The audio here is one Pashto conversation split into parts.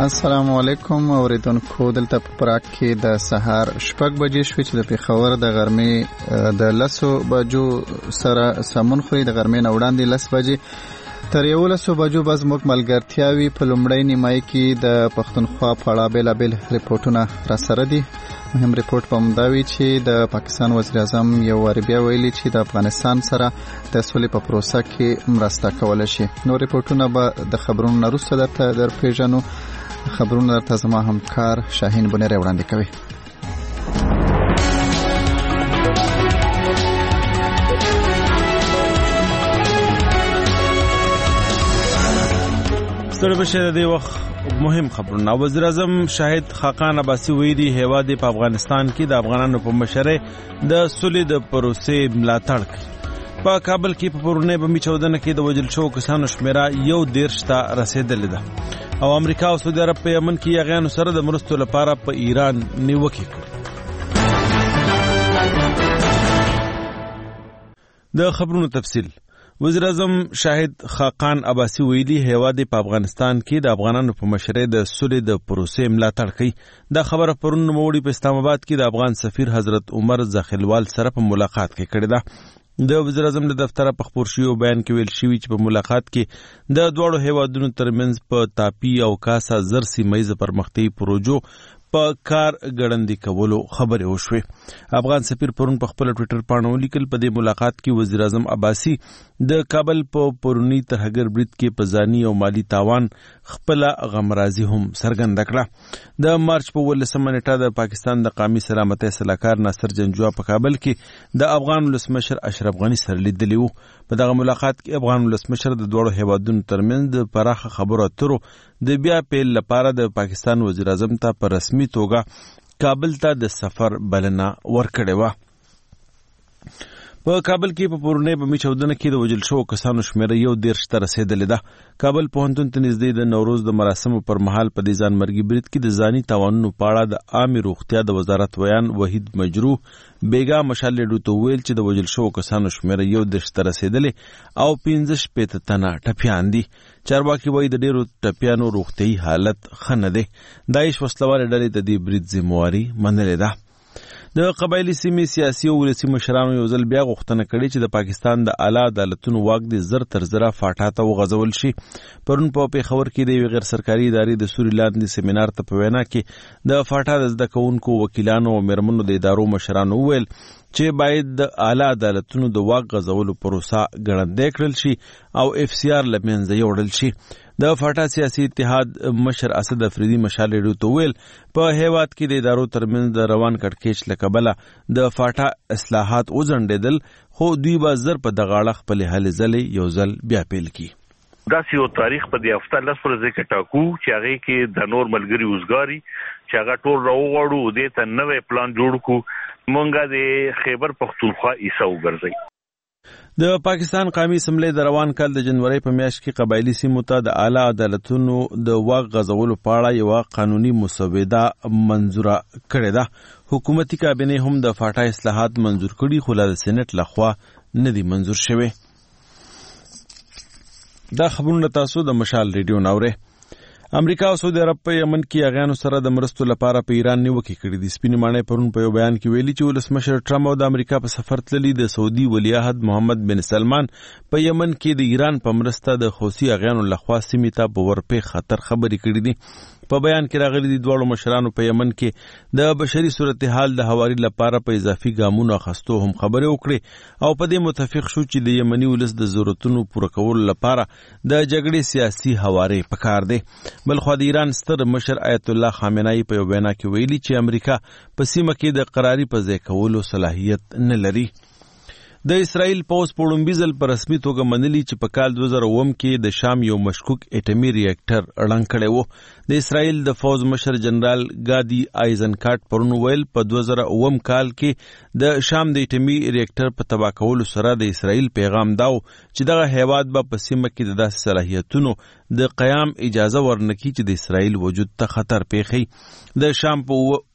السلام علیکم اوریدونکو، دلته په پراګ کې د سهار 6 بجې شوې چې د پیښور د غرمې د 10 بجو سره سمون خوري. د غرمې نه وړاندې 10 بجې تر 11 بجو به زموږ ملګرتیاوي په لومړۍ نیمایي کې د پښتونخوا په اړه بېلابېل ریپورټونه را سره دي. مهم ریپورټ په همدا وی چې د پاکستان وزیر اعظم یو وار بیا ویلي چې د افغانستان سره د سولې په پروسه کې مرسته کولای شي. نو ریپورټونه به د خبرونو نه وروسته درته درپېژنو. خبرونه درته زما همکار شاهین بنيري وړاندې کوي. ستړي بشه د وخت مهم خبرونه. وزیر اعظم شاهد خاقان عباسی ویلي هیواد په افغانستان کې د افغانانو په مشرۍ د سولې د پروسې ملاتړ کوي. په کابل کې په پرونی بمي چاودنه کې د وژل شوو کسانو شمیره 1.13 ته رسیدلې ده او امریکا او سعودي عرب په یمن کې یاغیانو سره د مرستو لپاره په ایران نیوکې کړې. د خبرونو تفصیل. وزیر اعظم شاهد خاقان عباسی ویلي هیواد په افغانستان کې د افغانانو په مشرۍ د سولې د پروسې ملاتړ کوي. دا خبره پرون نوموړي په اسلام آباد کې د افغان سفیر حضرت عمر زخیلوال سره په ملاقات کې کړې ده. د وزیر اعظم د دفتر په خبر شوی بیان کې ویل شوی چې په ملاقات کې د دوړو هیوادونو ترمنځ په تاپی او کاسا زر سیمه پرمختي پروژو په کار ګړندې کولو خبرې وشوې. افغان سفیر پرون په خپل ټوئیټر باندې ولیکل په دې ملاقات کې وزیر اعظم عباسی د کابل په پرونی ترهګر برید کې په ځاني او مالی تاوان خپل غمرازي هم څرګنده کړه. د مارچ په 18 نیټه د پاکستان د قومي سلامتۍ سلاکار ناصر جنجوا په کابل کې د افغان ولسمشر اشرف غنی سره لیدلی وو. په دغه ملاقات کې افغان ولسمشر د دوړو هیوادونو ترمنځ د پراخه خبرو اترو د بیا پیل لپاره د پاکستان وزیر اعظم ته په رسمي توګه کابل ته د سفر بلنه ورکړې وه. په کابل کې په پرونی بمي چاودنه کې د وژل شوو کسانو شمیره 1.13 ته رسیدلې ده. کابل پوهنتون ته نږدې د نوروز د مراسمو پر مهال په دې ځانمرګي برید کې د ځاني تاوانونو په اړه د عامه روغتیا د وزارت ویان وحید مجروح بیګا مشال ډوټو ویل چې د وژل شوو کسانو شمیره 1.13 ته رسیدلې او 15 تنه ټپیان دي. چارواکي وایي د ډیرو ټپیانو روغتیايي حالت ښه نه دی. داعش وسلوالې ډلې د دې برید ذمہواري منلې ده. د قبایلی سیمې سیاسي او ولسي مشرانو یو ځل بیا غوښتنه کړې چې د پاکستان د اعلی عدالتونو واک د زر تر زره فاټا ته وغځول شي. پرون په پیښور کې د یوې غیر سرکاري ادارې د سوري لاندې سیمینار ته په وینا کې د فاټا د زده کوونکو وکیلانو او میرمنو د ادارو مشرانو وویل چې باید د اعلی عدالتونو د واک غځولو پروسه ګړندۍ کړل شي او FCR له منځه یوړل شي. د فاټا سیاسي اتحاد مشر اسد افریدي مشال ډوټو ویل په هیواد کې د ادارو ترمنځ د روان کړکېچ له کبله د فاټا اصلاحات وځنډېدل، خو دوی به زر په دغه اړه خپلې هلې ځلې یو ځل بیا پیل کړي. داسې یو تاریخ په دې هفته 10 ورځې کې ټاکو چې هغه کې د نور ملګری وزګاری چې هغه ټول راوغړو دې ته نوې پلان جوړ کو مونږه د خیبر پختونخوا ایسا وګرځي. د پاکستان قومي اسمبلی د روان کال د جنوري په میاشت کې قبایلی سیمو ته د اعلی عدالتونو د واک غځولو په اړه یو قانوني مسوده منظوره کړې ده. حکومتي کابینه هم د فاټا اصلاحات منظور کړي خو د سېنات لخوا نه دي منظور شوي. دا خبرونه تاسو د مشال ریډیو ناوره. امریکا او سعودي عرب په یمن کې یاغیانو سره د مرستو لپاره په ایران نیوکې کړې دي. سپینې ماڼۍ پرون په یو بیان کې ویلي چې ولسمشر ټرمپ او د امریکا په سفر تللي د سعودي ولیعهد محمد بن سلمان په یمن کې د ایران په مرسته د خوسي یاغیانو لخوا سیمې ته په ورپې خطر خبرې کړې دي. په بیان کې راغلي دي دواړو مشرانو په یمن کې د بشري صورتحال د هواري لپاره په اضافي ګامونو اخیستو هم خبرې وکړې او په دې متفق شو چې د یمني ولس د ضرورتونو پوره کولو لپاره د جګړې سیاسي هواري پکار دی. بلخو د ایران ستر مشر آیت الله خامنه‌ای په یو بیان کې ویلي چې امریکا په سیمه کې د قراري په ځای کولو صلاحیت نه لري. د اسرائیل پوز په لومړي ځل په رسمي توګه منلي چې په کال 2009 کې د شام یو مشکوک اټومي ریاکټر ړنګ کړی و. د اسرائیل د فوز مشر جنرال ګادي آیزنکاټ پرون ویل په 2009 کال کې د شام د اټومي ریاکټر په تباه کولو سره د اسرائیل پیغام داو چې دغه هیواد به په سیمه کې د داسې صلاحیتونو د قیام اجازه ورنکړي چې د اسرائیل وجود ته خطر پیښي. د شام په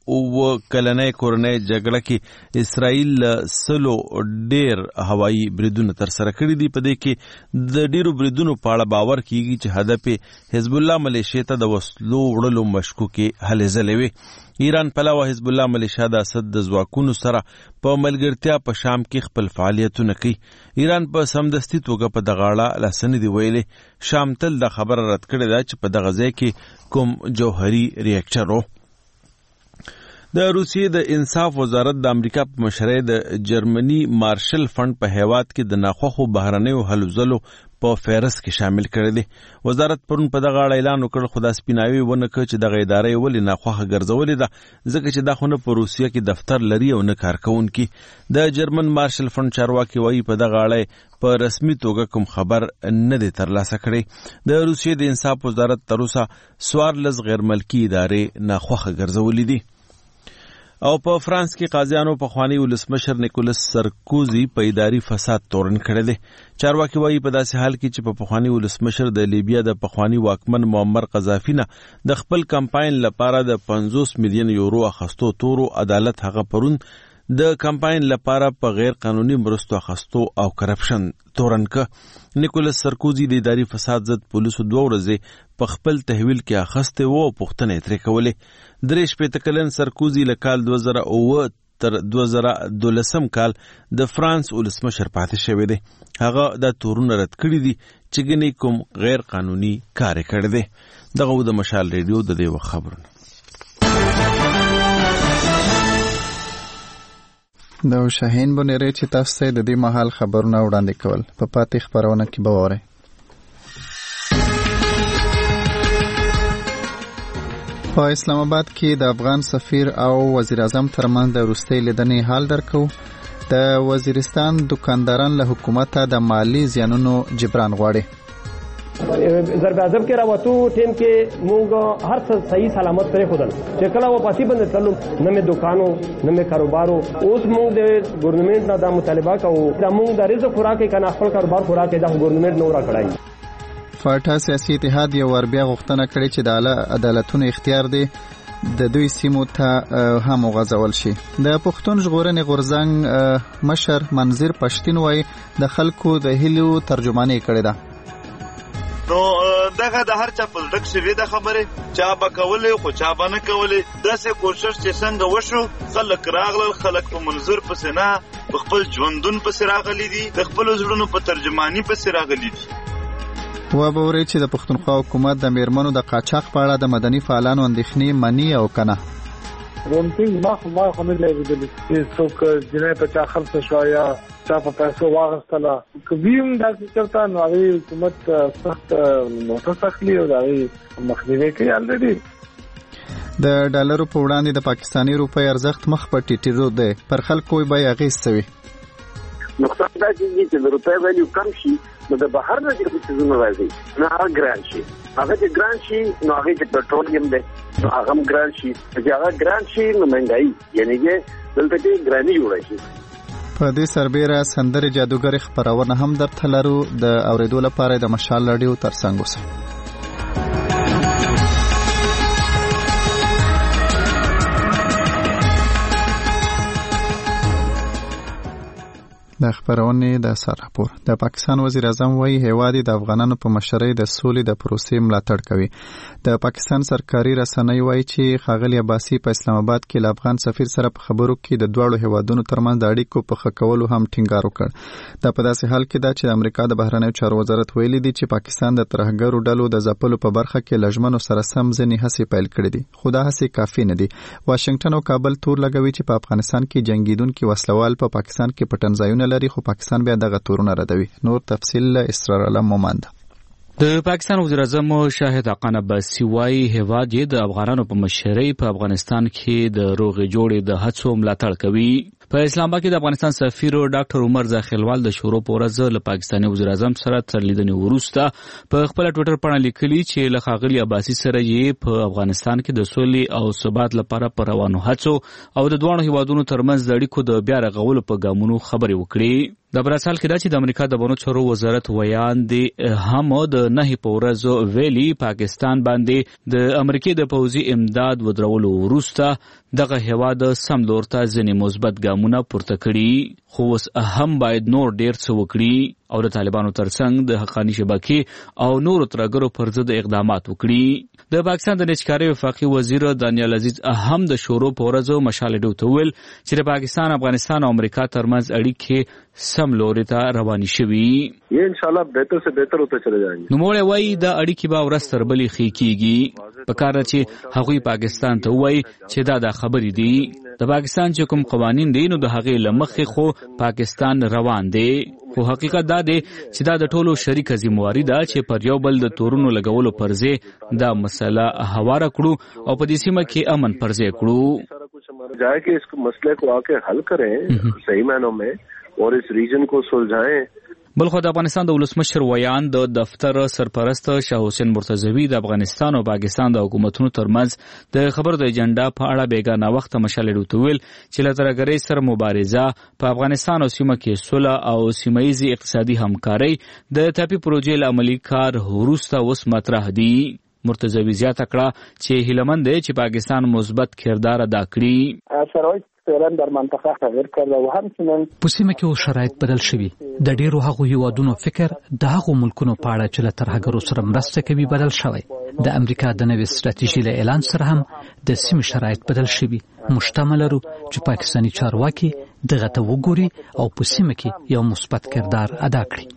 کلنۍ کورنۍ جګړه کې اسرائیل سلو ډیر هوایي بریدونه ترسره کړي دي. په دې کې د ډیرو بریدونو په اړه باور کیږي چې هدف حزب الله ملیشیا ته د وسلو وړلو مشکوکې هلې ځلې وي. ایران پلوه حزب الله ملیشیا د اسد د ځواکونو سره په ملګرتیا په شام کې خپل فعالیتونه کوي. ایران په سمدستي توګه په دغه اړه لاسنې دی ویلې. شام تل د خبره رد کړې ده چې په دغه ځای کې کوم جوهري ریاکټر و. د روسیې د انصاف وزارت د امریکا په مشرۍ د جرمني مارشل فند په هیواد کې د ناخوښو بهرنیو هلو ځلو په فهرست کې شامل کړی دی. وزارت پرون په دغه اړه اعلان وکړ، خو دا سپیناوی ونه کړ چې دغه ادارې ولې ناخوښه ګرځولې ده، ځکه چې دا خو نه په روسیه کې دفتر لري او نه کارکوونکي. د جرمن مارشل فند چارواکي وایي په دغه اړه په رسمي توګه کوم خبر نه دی ترلاسه کړی. د روسیې د انصاف وزارت تر اوسه 14 غیر ملکي ادارې ناخوښه ګرځولې دي. او په فرانس کې قاضیانو پخوانی ولسمشر نیکولس سرکوزی په اداري فساد تورن کړی دی. چارواکي وایي په داسې حال کې چې په پخوانی ولسمشر د لیبیا د پخوانی واکمن معمر قذافي نه د خپل کمپاین لپاره د 50 میلیون یورو اخستو تورو عدالت هغه پرون د کمپاین لپاره په غیر قانوني مرستو اخستو او کرپشن تورن ک. نیکولس سرکوزی د اداري فساد ضد پولیسو 2 ورځې په خپل تحویل کې اخسته وو او پوښتنې ترې کولې. 43 کلن سرکوزی له کال 2009 تر 2012 کال د فرانس ولسمشر پاتې شوی دی. هغه د تورونه رد کړی دي چې ګنې کوم غیر قانوني کار کړی دی. دغه د مشال ریډیو د دې خبرونه. د شاهین بنيري چې تاسو ته د دې مهال خبرونه وړاندې کول په پاتې خبرونه کې به وره. په اسلام آباد کې د افغان سفیر او وزیر اعظم ترمنځ د وروستۍ لیدنې حال درکو. د وزیرستان دکانداران له حکومت د مالی زیانونو جبران غواړي. ضرب اعظم کې راوتو ټیم کې موږ هر څه صحیح سلامت پرې خدل چې کله و پاتې باندې تلو نه مې دکانو نه مې کاروبارو. اوس موږ د ګورنمنت نه د مطالبه کوو چې موږ د رزق خوراک کنه خپل کاروبار خوراک د ګورنمنت نو را کړای. فاټا سیاسي اتحاد یو ور بیا غوښتنه کړې چې د عدالتونو اختیار دی د دوی سیمو ته هم وغځول شي. د پښتون ژغورنې غورځنګ مشر منظر پښتين وایي د خلکو د هیلو ترجماني کړې ده. نو دغه د هر چا په ډک شوی د خبره چا به کولې خو چا به نه کولې. داسې کوشش چې څنګه وشو خلک راغلل، خلک په منظور پسې نه په خپل ژوندون پسې راغلي دي، د خپل زړونو په ترجمانی پسې راغلي دي. وبوري چې د پښتونخوا حکومت د میرمنو د قاچاق په اړه د مدني فعالانو اندېښنې مني او کنه. رومټینګ ما خو نه لري چې څوک جنې په چا خرڅ شو یا چا په پیسو واغستله. کوم دا چرته نو هغه حکومت سخت متسخلی او دا مخنیوي کوي. الریډي د ډالرو په وړاندې د پاکستاني روپۍ ارزښت مخ په ټیټېدو دی. پر خلکو به یې اغېز وي. نقصان دا چې د روپۍ ویلیو کم شي نو د بهر نه چې څه راځي نه هغه ګران شي. هغه چې ګران شي نو هغه چې پټرولیم دی نو هغه ګران شي. چې هغه ګران شي نو مهنګايي یعنی چې دلته کې ګرانی جوړ شي. په دې سربېره سندرې جادوګر خبرونه هم درته لرو. د اوریدو لپاره د مشال رادیو ترڅنګ اوسئ. د خبرونې د سر راپور. د پاکستان وزیر اعظم وایي هیواد د افغانانو په مشرۍ د سولې د پروسې ملاتړ کوي. د پاکستان سرکاري رسنۍ وایي چې ښاغلي عباسي په اسلام آباد کې له افغان سفیر سره په خبرو کې د دواړو هیوادونو ترمنځ د اړیکو په ښه کولو هم ټینګار وکړ. دا په داسې حال کې ده چې د امریکا د بهرنیو چارو وزارت ویلي دی چې پاکستان د ترهګرو ډلو د ځپلو په برخه کې له ژمنو سره سم ځینې هڅې پیل کړې دي، خو دا هڅې کافي نه دي. واشنگټن او کابل تور لګوي چې په افغانستان کې جنگیدونکي وسلوال په پاکستان کې پټنځایونه لري، خو پاکستان بیا دغه تورونه ردوي. نور تفصیل اسرار علم مومند. د پاکستان وزیر اعظم شاهد حقان عباسي وايي هیواد یې د افغانانو په مشرۍ په افغانستان کې د روغې جوړې د هڅو ملاتړ کوي. په اسلام آباد کې د افغانستان سفیر ډاکټر عمر ځاخیلوال د شروع په ورځ له پاکستاني وزیر اعظم سره تر لیدنې وروسته په خپل ټویټر باندې لیکلي چې له ښاغلي عباسي سره یې په افغانستان کې د سولې او ثبات لپاره پر روانو هڅو او د دوه هیوادونو ترمنځ د اړیکو د بیا رغولو په ګامونو خبرې وکړې. د براسل کې دا چې د امریکا د بنو چارو وزارت ویاندې هم د نه په ورځو ویلي پاکستان باندې د امریکای د پوځي امداد ودرولو وروسته دغه هیواد سم لور ته ځینې مثبت ګامونه پورته کړي، خو اوس هم باید نور ډیر څه وکړي او د طالبانو ترڅنګ د حقانی شبکې او نورو ترګرو پر ضد اقدامات وکړي. د پاکستان د نچکاري وفاقي وزیر دانیال عزیز هم د شورو په ورځو مشال ډو ویل چې د پاکستان، افغانستان او امریکا ترمنځ اړیکې سم لوري ته روانې شوي. یہ انشاءاللہ بہتر سے بہتر ہوتے چلے جائیں گے. نوموړی وایي د اړیکې به ورځ تر بلې ښې کیږي. پکار ده چې هغوی پاکستان ته وایي چې دا خبرې دي. د پاکستان چې کوم قوانین دي نو د هغې له مخې خو پاکستان روان دی، خو حقیقت دا دی چې دا د ټولو شریکه ذمہواري ده چې پر یو بل د تورونو لګولو پر ځای دا مسله هواره کړو او په دې سیمه کې امن پر ځای کړو. جائے کہ اس مسئلے کو آ کے حل کریں صحیح معنوں میں اور اس ریجن کو سلجھائیں. بلخو د افغانستان د ولسمشر ویان د دفتر سرپرست شاه حسین مرتضوی د افغانستان او پاکستان د حکومتونو ترمنځ د خبرو د ایجنډا په اړه بیګانه وخت مشال ډو ویل چې له ترګرۍ سره مبارزه په افغانستان او سیمه کې صلح او سیمایي اقتصادي همکاري د تاپي پروژې عملی کار وروسته اوس مطرح دي. مرتضوی زیاته کړه چې هیلمند دی چې پاکستان مثبت کردار ادا کړي. در منطقه تغییر کرده و همچنین په سیمه کې شرایط بدل شوي. د ډیرو هغو هیوادونو فکر د هغو ملکونو په اړه چې له ترهګرو سره مرسته کوي بدل شوی. د امریکا د نوې ستراتیژۍ له اعلان سره هم د سیمې شرایط بدل شوي. مشتمل لرو چې پاکستاني چارواکي دغه ته وګوري او په سیمه کې یو مثبت کردار ادا کړي.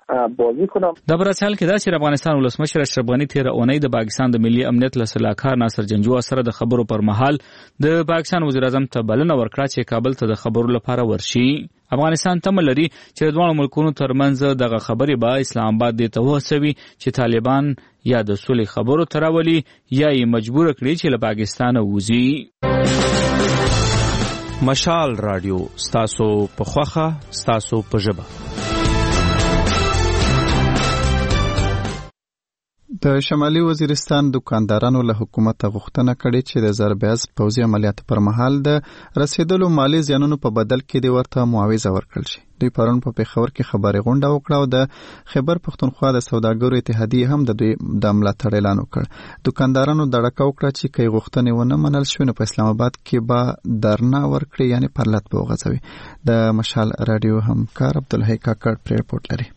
د براسل کې دا چې افغانستان ولسمشر اشرف غنی تیر اونۍ د پاکستان د ملي امنیت له سلاکار ناصر جنجو سره د خبرو پر مهال د پاکستان وزیر اعظم ته بلنه ورکړه چې کابل ته د خبرو لپاره ورشي. افغانستان تمه لري چې د دوه ملکونو ترمنځ دغه خبرې به اسلام آباد د توسوي چې طالبان یا د صلح خبرو تراولي یا یې مجبور کړي چې له پاکستان ووزي. مشال رادیو ستاسو په خوخه ستاسو په ژبه. د شمالي وزیرستان دکاندارانو له حکومت غوښتنه کړې چې د زربیاز پوځي عملیاتو پر مهال د رسیدلو مالی زیانونو په بدل کې د ورته معاوضه ورکړل شي. دوی پرون په پیښور کې خبري غونډه وکړه او د خیبر پښتونخوا د سوداګرو اتحادیې هم د دوی د ملاتړ اعلان وکړ. دکاندارانو دړکه وکړه چې کای غوښتنې ونه منل شوې نو په اسلام آباد کې به درنا ورکړي، یعنی پرلط به وغځوي. د مشال رادیو همکار عبدالحی کاکړ پر رپورټ لري.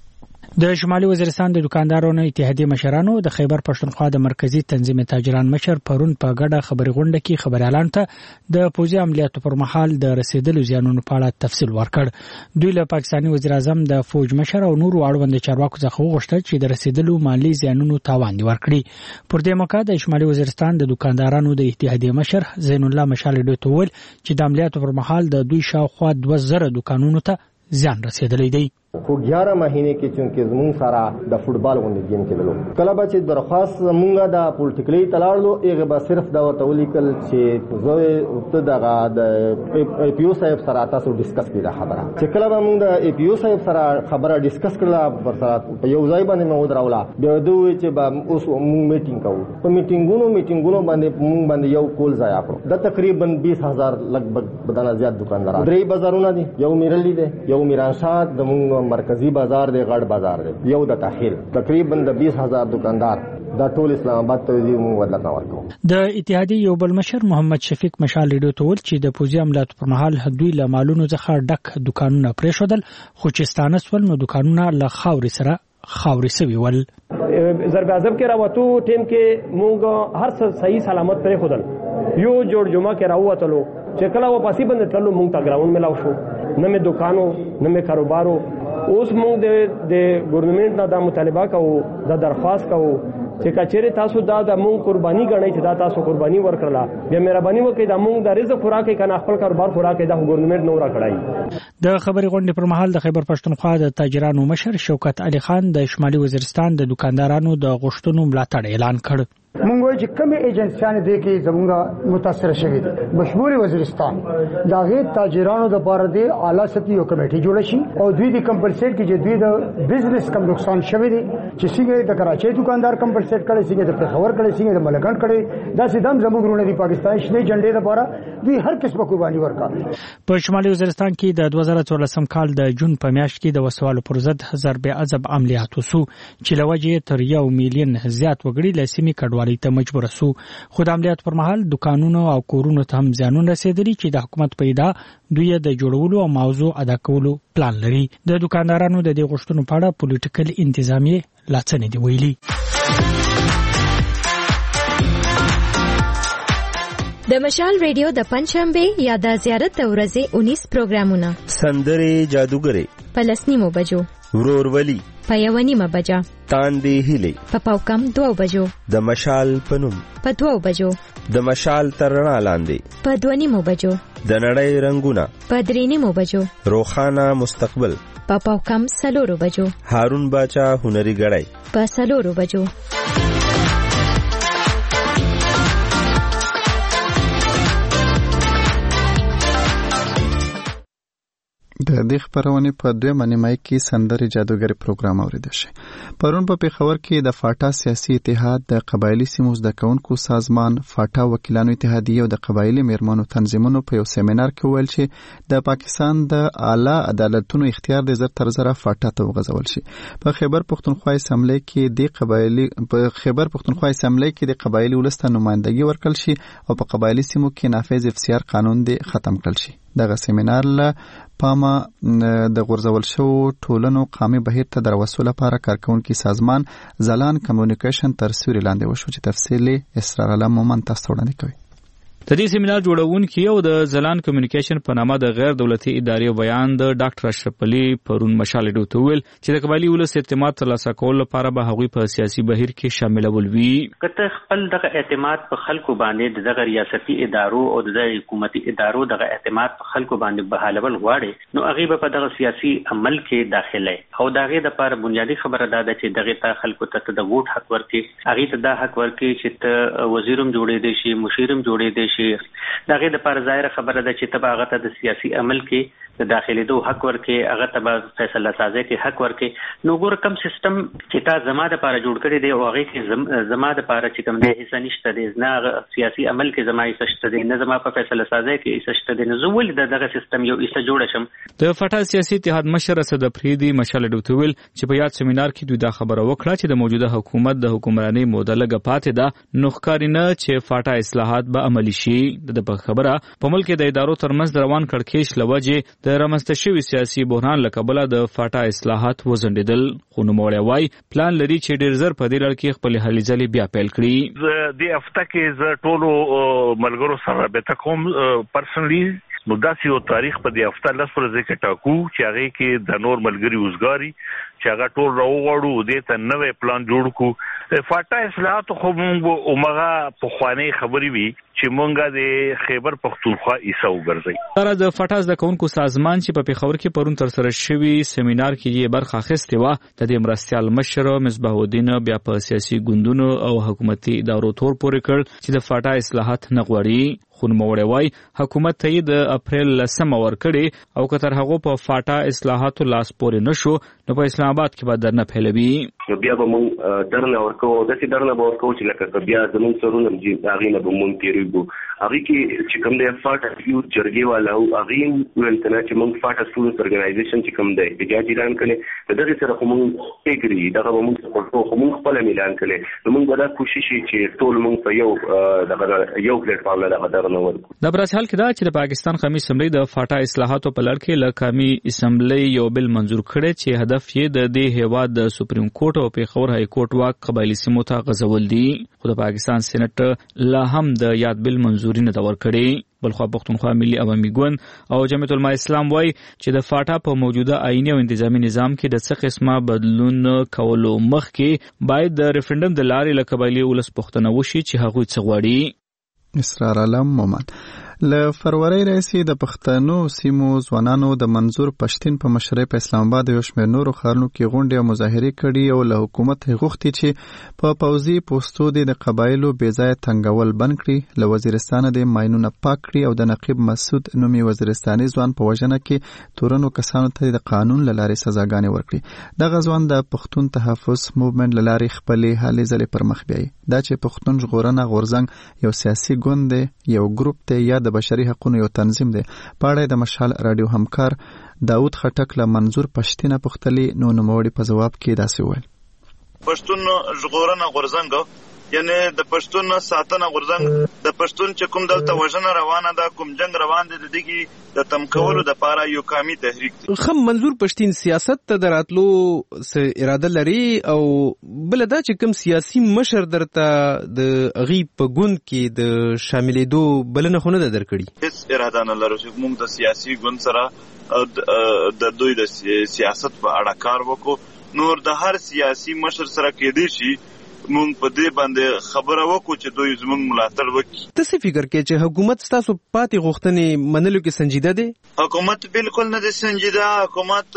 د شمالي وزیرستان د دکاندارانو اتحادیې مشرانو د خیبر پښتونخوا د مرکزی تنظیم تاجران مشر پرون په ګډه خبري غونډه کې خبريالان ته د پوځي عملیاتو پر مهال د رسیدلو زیانونو په اړه تفصیل ورکړ. دوی له پاکستاني وزیر اعظم د فوج مشر او نورو اړوند چارواکو څخه وغوښتل چې د رسیدلو مالی زیانونو تاوان ورکړي. پر دې موقع د شمالي وزیرستان د دکاندارانو د اتحادیې مشر زین الله مشال ډو ویل چې د عملیاتو پر مهال د دوی شاوخوا 2000 دکانونو ته زیان رسیدلی دی. خو 11 مهینه کې چې زمون سره د فوټبال غونډې گیم کېدلو کله به چې درخواست مونږه د پولیټیکلی تلاړلو هغه به صرف دا ورته ولیکل چې زه ته دغه د ای پی او صاحب سره تاسو ډیسکس کړئ خبره چې کله به مونږ د ای پی او صاحب سره خبره ډیسکس کړله پر سره په یو ځای باندې مو دراوله بیا دوی چې به اوس مونږ میټینګ کوو په میټینګونو باندې مونږ باندې یو کول ځای کړو د تقریبا 20000 لګبګ بدانه زیات دکانداران درې بازارونه دي یو میرلی دي یو میرانشاه د مونږ مرکزی بازار دی غړ بازار دی یو د تاخیر تقریبا د 20000 دکاندار دا ټول اسلام آباد ته دی مو ودلته ورکو. د اتحادیې یو بل مشر محمد شفیق مشال ډو ته ول چې د پوځي عملیاتو پر مهال دوی له مالونو څخه ډک دکانونه پرېښودل خو چې ستانه سول نو دکانونه له خاورې سره خاورې سوي ول. ضرب اعظم کې راوتو ټیم کې مونږ هر څه صحیح سلامت پرېښودل یو جوړ جمعه کې راووتلو چې کله و پاسې باندې تللو مونږ ته ګراوند ملاو شو نه مې دکانو نه مې کاروبارو. اوس مونږ د ګورنمنت نه دا مطالبه کوو دا درخواست کوو چې کچېره تاسو دا د مونږ قرباني غنئ چې دا تاسو قرباني ورکړه بیا مهرباني وکړئ دا مونږ د رزق خوراکي کنه خپل کاروبار خوراکي دا ګورنمنت نو را کړای. د خبري غونډې پر مهال د خیبر پښتونخوا د تاجرانو مشر شوکت علي خان د شمالي وزیرستان د دکاندارانو د غوښتنو ملاتړ اعلان کړ. مونږ وایو چې کومې ایجنسیانې دي کې زموږ متاثر شوي دي بشمول وزیرستان دا غي تاجرانو د لپاره د اعلی سطحي یو کمیټه جوړه شي او دوی د کمپنسیټ کې چې دوی د بزنس کم نقصان شوی دي چې څنګه د کراچۍ دکاندار کمپنسیټ کړي څنګه د پېښور کړي څنګه د ملکان کړي دا سیدم زموږ ورونه دي پاکستان شنه جنډې لپاره دوی هر قسمه قرباني ورکړه. په شمالي وزیرستان کې د 2014 کال د جون په میاشت کې د وسوالو پر ضد ضرب عذاب عملیات وسو چې لوجه تر 1 میلیون زیات وګړي لسیمي کډوالۍ ته مجبور شو. خو د عملیات پر مهال دکانونو او کورونو ته هم زیانونه رسیدلي چې د حکومت پیدا دوی د جوړولو او موضوع ادا کولو پلان لري. د دکاندارانو د دې غوښتنو په اړه پولیټیکل انتظامیه لاڅنې دی ویلي. د مشال ریډیو د پنځشنبه یا د زیارت د ورځې 19 پروګرامونه سندرې جادوګرې په 10 بجو ورورولي په 1 بجه تاندې هیلې په پاوکم 2 بجو د مشال پنوم په 2 بجو د مشال ترنا لاندې په 2 بجو د نړۍ رنگونه په 3 بجو روخانه مستقبل په پاوکم 4 بجو هارون باچا هنري غړای په 4 بجو. د دې خبرونه په 2 نیمه کې سندرې جادوګری پروګرام اوریدل شي. پرون په پیښور کې د فاټا سیاسي اتحاد د قبایلی سیمو د کونکو سازمان فاټا وکیلانو اتحادیه او د قبایلی میرمنو تنظیمونو په یو سیمینار کې ویل چې د پاکستان د اعلی عدالتونو اختیار د زر تر زره فاټا ته وغځول شي. په خیبر پختونخوا اسمبلی کې د قبایلی ولسته نمائندګي ورکړل شي او په قبایلی سیمو کې نافذ افسیار قانون دی ختم کړل شي. دغه سیمینار له پامه د غورځول شو ټولنو قامي بهیر ته در وصول لپاره کارکونکو سازمان زلان کمیونیکیشن تر سوري لاندې وشو چې تفصیلی اسرار الله مومن تاسو وړاندې کوي. د دې سیمینار جوړونکي او د زلان کمیونیکیشن په نامه د غیر دولتي ادارې بیان د ډاکټر اشرف علي پرون مشال ډو تویل چې د قبایلی ولس اعتماد ترلاسه کول لپاره به هغوی په سیاسي بهیر کې شاملول وي. کته خپل دغه اعتماد په خلکو باندې دغه ریاستي ادارو او د حکومتي ادارو دغه اعتماد په خلکو باندې بحالول غواړي نو هغه په دغه سیاسي عمل کې داخله او دغه د لپاره بنیادی خبره ده چې دغه ته خلکو ته د ووټ حق ورکړي هغه ته د حق ورکړي چې ته وزیرم جوړې دي شي مشیرم جوړې دي شي دغه د لپاره ظاهر خبره ده چې تبع هغه ته د سیاسي عمل کې د داخلي دوه حق ورکړي هغه تبع فیصله سازي کې حق ورکړي نو ګور کم سیستم چې تا زما د لپاره جوړ کړی دی او هغه کې زما د لپاره چې کوم د حصہ نشته دی نه سیاسي عمل کې زما حصہ شته دی نه زما په فیصله سازي کې حصہ شته دی نو زه ولې دغه سیستم یو حصہ جوړ شم. د فاټا سیاسي اتحاد مشر اسد افریدي مشال ډوتویل چې په یاد سیمینار کې دوی دا خبره وکړه چې د موجوده حکومت د حکومراني موده لګه پاتې ده نو ښکارینه چې فاټا اصلاحات به عملی شي. د خبره په ملک د ادارو ترمنځ روان کړکېچ لوجه د رامنځته شوي سیاسي بحران له کبله د فاټا اصلاحات وزندیدل خو نوموړی وایي پلان لري چې ډیر زر په دې لړ کې خپل هلې ځلې بیا پیل کړي. د هفته کې زه ټولو ملګرو سره رابطه کوم پرسنلی نو داسې یو تاریخ په دې هفته لس ورځې کې ټاکو چې هغه کې د نور ملګری وزګاری چې هغه ټول راوغړو دې ته نوې پلان جوړ کو. فاټا اصلاحات خو موږ اومغه په خواني خبرې وی چې مونږه د خیبر پختونخوا ایسو ګرځي. تر د فاټا د کونکو سازمان چې په پیښور کې پرون تر سره شوی سیمینار کې یې برخه اخیستې و د دې مرستيال مشر مصباح الدین بیا په سیاسي ګوندونو او حکومتي ادارو تور پورې کړ چې د فاټا اصلاحات نه غواړي. خو نوموړی وایي حکومت ته یې د اپریل 10 ورکړي او که تر هغه په فاټا اصلاحاتو لاس پورې نشو نو په اسلام آباد کې به درنه پیلوي. بیا به مونږ درنه ورکو داسې درنه به ورکو چې لکه بیا زمونږ سرونه چې هغې نه به مونږ تېرېږو هغې کې چې کوم دی فاټا یوت جرګې والا او هغې ویل ته نه چې مونږ فاټا سټوډنټس ارګنایزیشن چې کوم دی احتجاج اعلان کړی د دغې سره خو مونږ پرېږدي دغه به مونږ سپورټ کوو خو مونږ خپله اعلان کړی نو مونږ به دا کوشش چې ټول مونږ په یو پلیټفارم نه دغه درنه ورکو. د براسحال کې دا چې د پاکستان قومي اسمبلی د فاټا اصلاحاتو په لړ کې له قومي اسمبلی یو بل منظور کړی چې هدف یې د دې هیواد د سپریم کورټ او پیښور های کورټ واک قبایلی سیمو ته غځول دي خو د پاکستان سېنات لا هم د یاد بل منظوري نه ورکړي. بلخو پښتونخوا ملي عوامي ګوند او جمعیت العلماء اسلام وایي چې د فاټا په موجوده آئینی او انتظامی نظام کې د څه قسمه بدلون کولو مخکې باید د ریفرندم د لارې له قبایلی ولس پوښتنه وشي چې هغوی څه غواړي. اسرار علم مومن له فروری راهیسې د پښتنو سیمو ځوانانو د منظور پښتین په مشرۍ په اسلام آباد یو شمېر نورو ښارونو کې غونډې او مظاهرې کړي او له حکومت غوښتي چې په پوځي پوستو د قبایلو بې ځایه تنګول بند کړي. له وزیرستانه د ماینونه پاک کړي او د نقیب مسعود نومي وزیرستاني ځوان په وژنه کې تورنو کسانو ته د قانون له لارې سزاګانې ورکړي. دغه ځوان د پښتون تحفظ موومنټ له لارې خپلې هلې ځلې پر مخ بیایي. دا چې پښتون ژغورنه غورځنګ یو سیاسي ګوند دی، یو ګروپ دی یا د بشري حقوقو یو تنظیم دی. په اړه د مشال رادیو همکار داود خټک له منظور پښتینه پوښتلي، نو نوموړي په ځواب کې داسې وویل: پښتون ژغورنه غورځنګ یعنی د پښتون ساتنه غورځنګ د پښتون چې کوم دلته وژنه روانه ده، کوم جنگ روان دی، د دې د تم کولو د پاره یو قومي تحریک دی. خم منظور پښتین سیاست ته دراتلو سه اراده لري او بل دا چې کوم سیاسي مشر درته د غي په ګوند کې د شاملېدو بلنه خونه ده درکړي؟ هیڅ اراده نه لرو چې موږ د سیاسي ګوند سره د دوی د سیاست په اړه کار وکړو. نور د هر سیاسي مشر سره کېدی شي مونږ په دې باندې خبره وکړو چې دوی زموږ ملاتړ وکړي. تاسو فکر کوئ چې حکومت تاسو پاتې غوښتنې منلو کې سنجیده دی؟ حکومت بالکل نه دی سنجیده. حکومت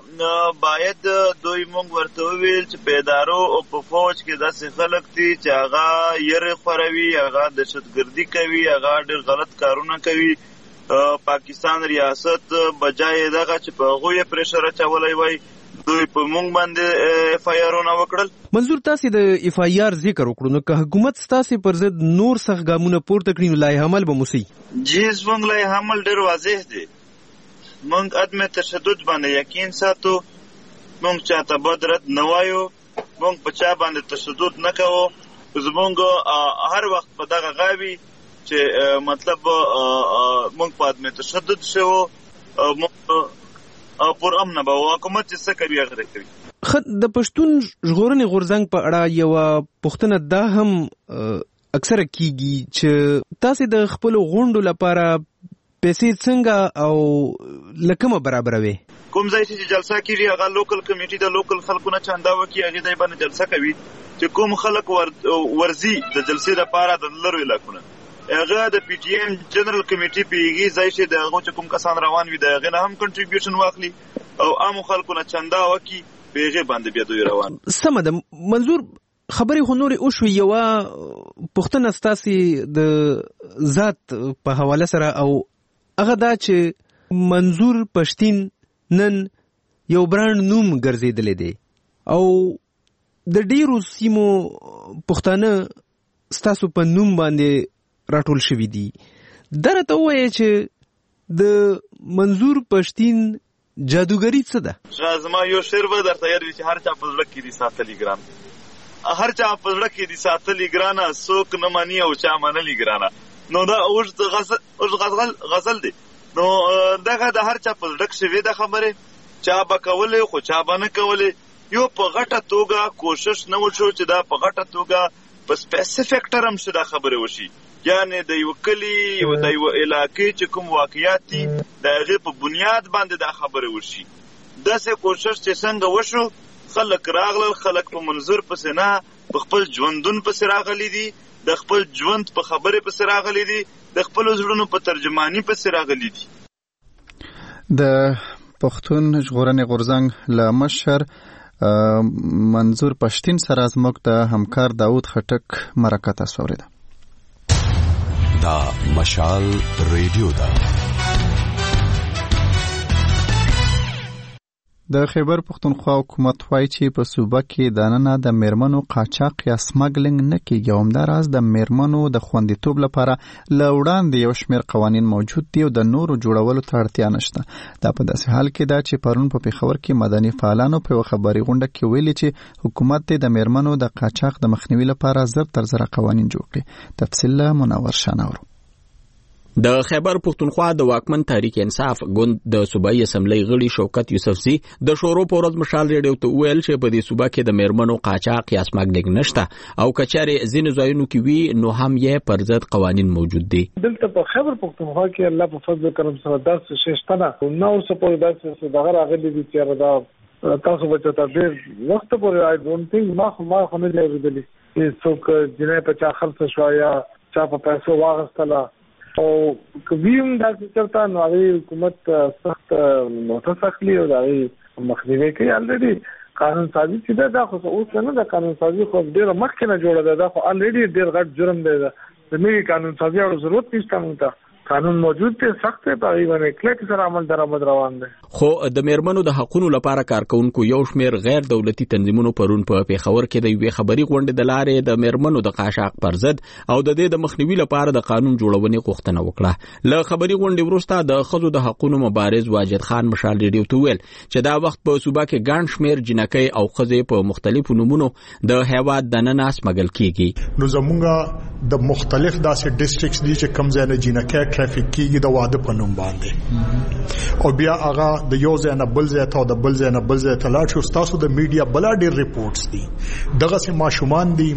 باید دوی مونږ ورته وویل چې په ادارو او په فوج کې داسې خلک دي چې هغه یې خوروي، هغه دهشتګردي کوي، هغه ډېر غلط کارونه کوي. پاکستان ریاست بجای دغه چې په هغوی یې پریشر اچولی وای، دوی په مونږ باندې اف آی آرونه وکړل. منظور تاسو د اف آی آر ذکر وکړو، نو که حکومت تاسو پر ضد نور سخت ګامونه پورته کړي نو لایحه عمل به موسی؟ جی زموږ لایحه عمل ډېر واضح دی. مونږ عدم تشدد باندې یقین ساتو، مونږ چاته بد رد نه وایو، مونږ په چا باندې تشدد نه کوو. زمونږ هر وخت په دغه غاوي چې مطلب مونږ په عدم تشدد شو، مونږ پر امن به حکومت څه کوي هغه کوي. د پښتون ژغورنې غورځنګ په اړه یو پوښتنه دا هم اکثره کیږي چې تاسو د خپل غونډو لپاره پیسې څنګه او لکمه برابروي؟ کوم ځای چې جلسه کیږي هغه لوکل کمیټي د لوکل خلکو نه چاندا وکي، هغه دای باندې جلسه کوي چې کوم خلک ورزي د جلسې لپاره د لرو علاقونه، هغه د پی ټی ایم جنرال کمیټي پیږي ځای چې د هغه چې کوم کسان روان وي د هغه نه هم کنټریبیوشن واخلي او عام خلکو نه چاندا وکي، پیغه باندې بیا دوی روان. سم ده منظور، خبرې خو نورې وشوې، یوه پوښتنه ستاسې د ذات په حواله سره او هغه دا چې منظور پښتین نن یو برانډ نوم ګرځېدلی دی او د ډیرو سیمو پښتانه ستاسو په نوم باندې راټول شوي دي. دا راته ووایه چې د منظور پښتین جادوګري څه ده؟ زما یو شعر به درته یاد وي چې هر چا په زړه کې دي ساتلي ګران، هر چا په زړه کې دي ساتلي ګرانه، څوک نه مني او چا منلي ګرانه. نو دا اوږد غزل دی. نو دغه د هر چا په زړه کې شوې ده خبرې، چا به کولې خو چا به نه کولې. یو په غټه توګه کوشش نه وشو چې دا په غټه توګه په سپیسیفیک ټرم شي دا خبره وشي، یعنی د یو کلی د یو علاقې چې کوم واقعیات دي د هغې په بنیاد باندې دا خبره وشي. داسې کوشش چې څنګه وشو، خلک راغلل، خلک په منظور پسې نه په خپل ژوندون پسې راغلي دي، د خپل ژوند په خبرې پسې راغلي دي، د خپل زړونو په ترجمانی پسې راغلي دي. د پښتون ژغورنې غورځنګ له مشر منظور پښتین سره زموږ د همکار داود خټک مرکه تاسو اوریده. دا مشال ریډیو دا د خیبر پښتونخوا حکومت وایي چې په صوبه کې د ننه د میرمنو قاچاق یا سمګلینګ نه کیږي او همداراز د میرمنو د خوندیتوب لپاره له وړاندې یو شمېر قوانین موجود دي او د نورو جوړولو ته اړتیا نشته. دا په داسې حال کې ده چې پرون په پېښور کې مدني فعالانو په یوه خبري غونډه کې ویلي چې حکومت د میرمنو د قاچاق د مخنیوي لپاره زر تر زره قوانین جوړ کړي. تفصیل له منور شانورو. د خیبر پښتونخوا د واکمن تحریک انصاف ګوند د صوبایي اسمبلی غړي شوکت یوسفزي د شورو په ورځ مشال ریډیو ته ویل چې په دې صوبه کې د میرمنو قاچاق یا سمګلینګ نشته او کچاري ځینې ځایونو کې وی نو هم یې پر ضد قوانین موجود دي. دلته په خیبر پښتونخوا کې الله په فضل کرم سره داسې شیشتنه نو سپور داسې دغه راغلي دي چې دا تاسو به ته ډېر وخت پورې I don't think ما خو نه لري چې څوک جنې په چا خرڅ شو یا چا په پیسو واغستله او کوم دا چرته نو هغه حکومت سخت نوټس اخلي او هغه مخنیوي کوي. الریډي قانون سازي چې دا خو اوس نه د قانون سازي خو ډیره مخکې نه جوړه ده، خو الریډي ډیر غټ جرم دی. د نوي قانون سازي او ضرورت نشته، موږ قانون موجود دی، سخت دی، تقریبا کلک سره عمل درآمد روان دی. خو د میرمنو د حقوقو لپاره کارکونکو یو شمیر غیر دولتي تنظیمونو پرون په پیښور کې د یوې خبري غونډې د لارې د میرمنو د قاچاق پر ضد او د دې د مخنیوي لپاره د قانون جوړونې غوښتنه وکړه. له خبري غونډې وروسته د ښځو د حقوقو مبارز واجد خان مشال ریډیو ته ویل چې دا وخت په صوبا کې ګڼ شمیر جنکۍ او ښځې په مختلفو نومونو د هیواد دننه سمګل کیږي. نو زمونږ د مختلف داسې ډیسټریکټس دي چې کم ځای نه جنکۍ ټرافیک کیږي د واده په نوم باندې، او بیا هغه د یو ځای نه بل ځای ته او د بل ځای نه بل ځای ته لاړ شي. تاسو د میډیا بلا ډېر ریپورټس دي، دغه سه ماشومان دي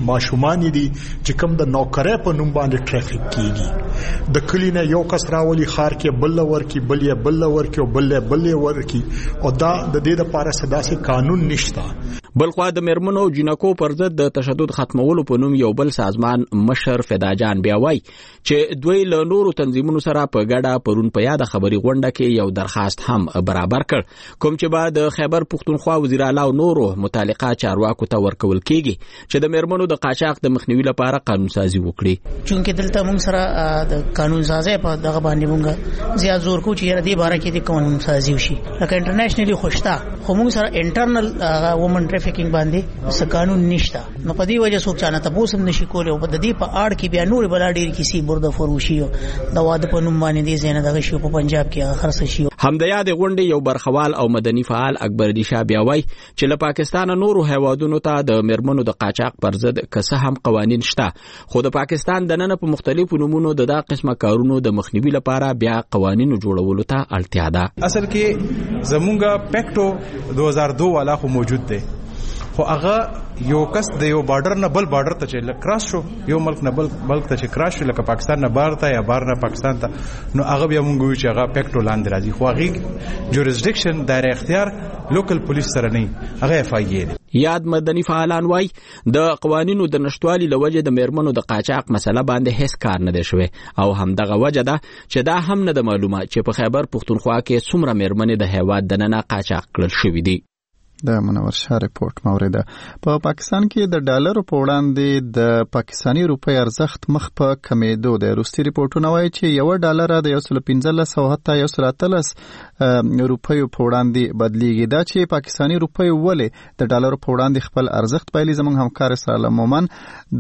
چې کم د نوکرۍ په نوم باندې ټرافیک کیږي. د کلی نه یو کس راولي خار کې بل ورکی، بل یې بل ورکی او بل ورکی، او دا د دې لپاره سداسي قانون نشته. بلخوا د میرمنو او جنکو پر ضد د تشدد ختمولو په نوم یو بل سازمان مشر فدا جان بیا وایي چې دوی له نورو تنظیمونو سره په ګډه پرون په یاد خبري غونډه کې یو درخواست هم برابر کړ، کوم چې بعد خیبر پختونخوا وزیر اعلی او نورو متعلقه چارواکو ته ورکول کیږي چې د میرمنو د قاچاق د مخنیوي لپاره قانون سازي وکړي. چونکه دلته موږ سره د قانون سازي په دغه باندې موږ زیات زور کو چې د دې باره کې د قانون سازي وشي. لکه انټرنیشنلی خوشتا خو موږ سره انټرنل وومن ټرافیکینګ باندې څه قانون نشته، نو په دې وجه څوک چانه تاسو هم نشي کولای. او د دې په اړه کې بیا نور بل ډیر کیسې برده فروشي د واده په نوم باندې دي زینه دغه شی په پنجاب کې خرڅ شي. همدیا د غونډې یو برخوال او مدني فعال اکبر علي شاه بیا وایي چې له پاکستان نورو هیوادونو ته د میرمنو د قاچاق پر ضد کسه هم قوانين شته، خو د پاکستان دننه په مختلفو نمونو د دا قسمه کارونو د مخنیوي لپاره بیا قوانینو جوړولو ته اړتیا ده. اصل کې زمونږه پکټو 2002 والا خو موجود دی، خو هغه یو کس د یو بارډر نه بل بارډر ته چې کراس شو، یو ملک نه بل ملک ته چې کراس شو، لکه پاکستان نه بار ته یا بار نه پاکستان ته، نو هغه بیا مونږ وی چې هغه پکټو لاندې راځي، خو هغه جوریسډکشن دایره اختیار لوکل پولیس سره نه، هغه اف آی ای. یاد مدني فعالان وای د قوانینو د نشټوالي لوجه د میرمنو د قاچاق مسله باندې هیڅ کار نه دی شوی، او همدغه وجه ده چې دا هم نه د معلومه چې په خیبر پختونخوا کې څومره میرمنې د هیواد دننه قاچاق کړل شوې دي. د منور شاه ریپورت موریده. په پاکستان کې د ډالرو په وړاندې د پاکستاني روپۍ ارزښت مخ په کمیدو دی. روسي ریپورتونه وایي چې یو ډالر د 115 او حتی 113 روپیو په وړاندې بدلیږي. دا چې پاکستاني روپۍ ولې د ډالرو په وړاندې خپل ارزښت بایلي، زموږ همکار سره مومن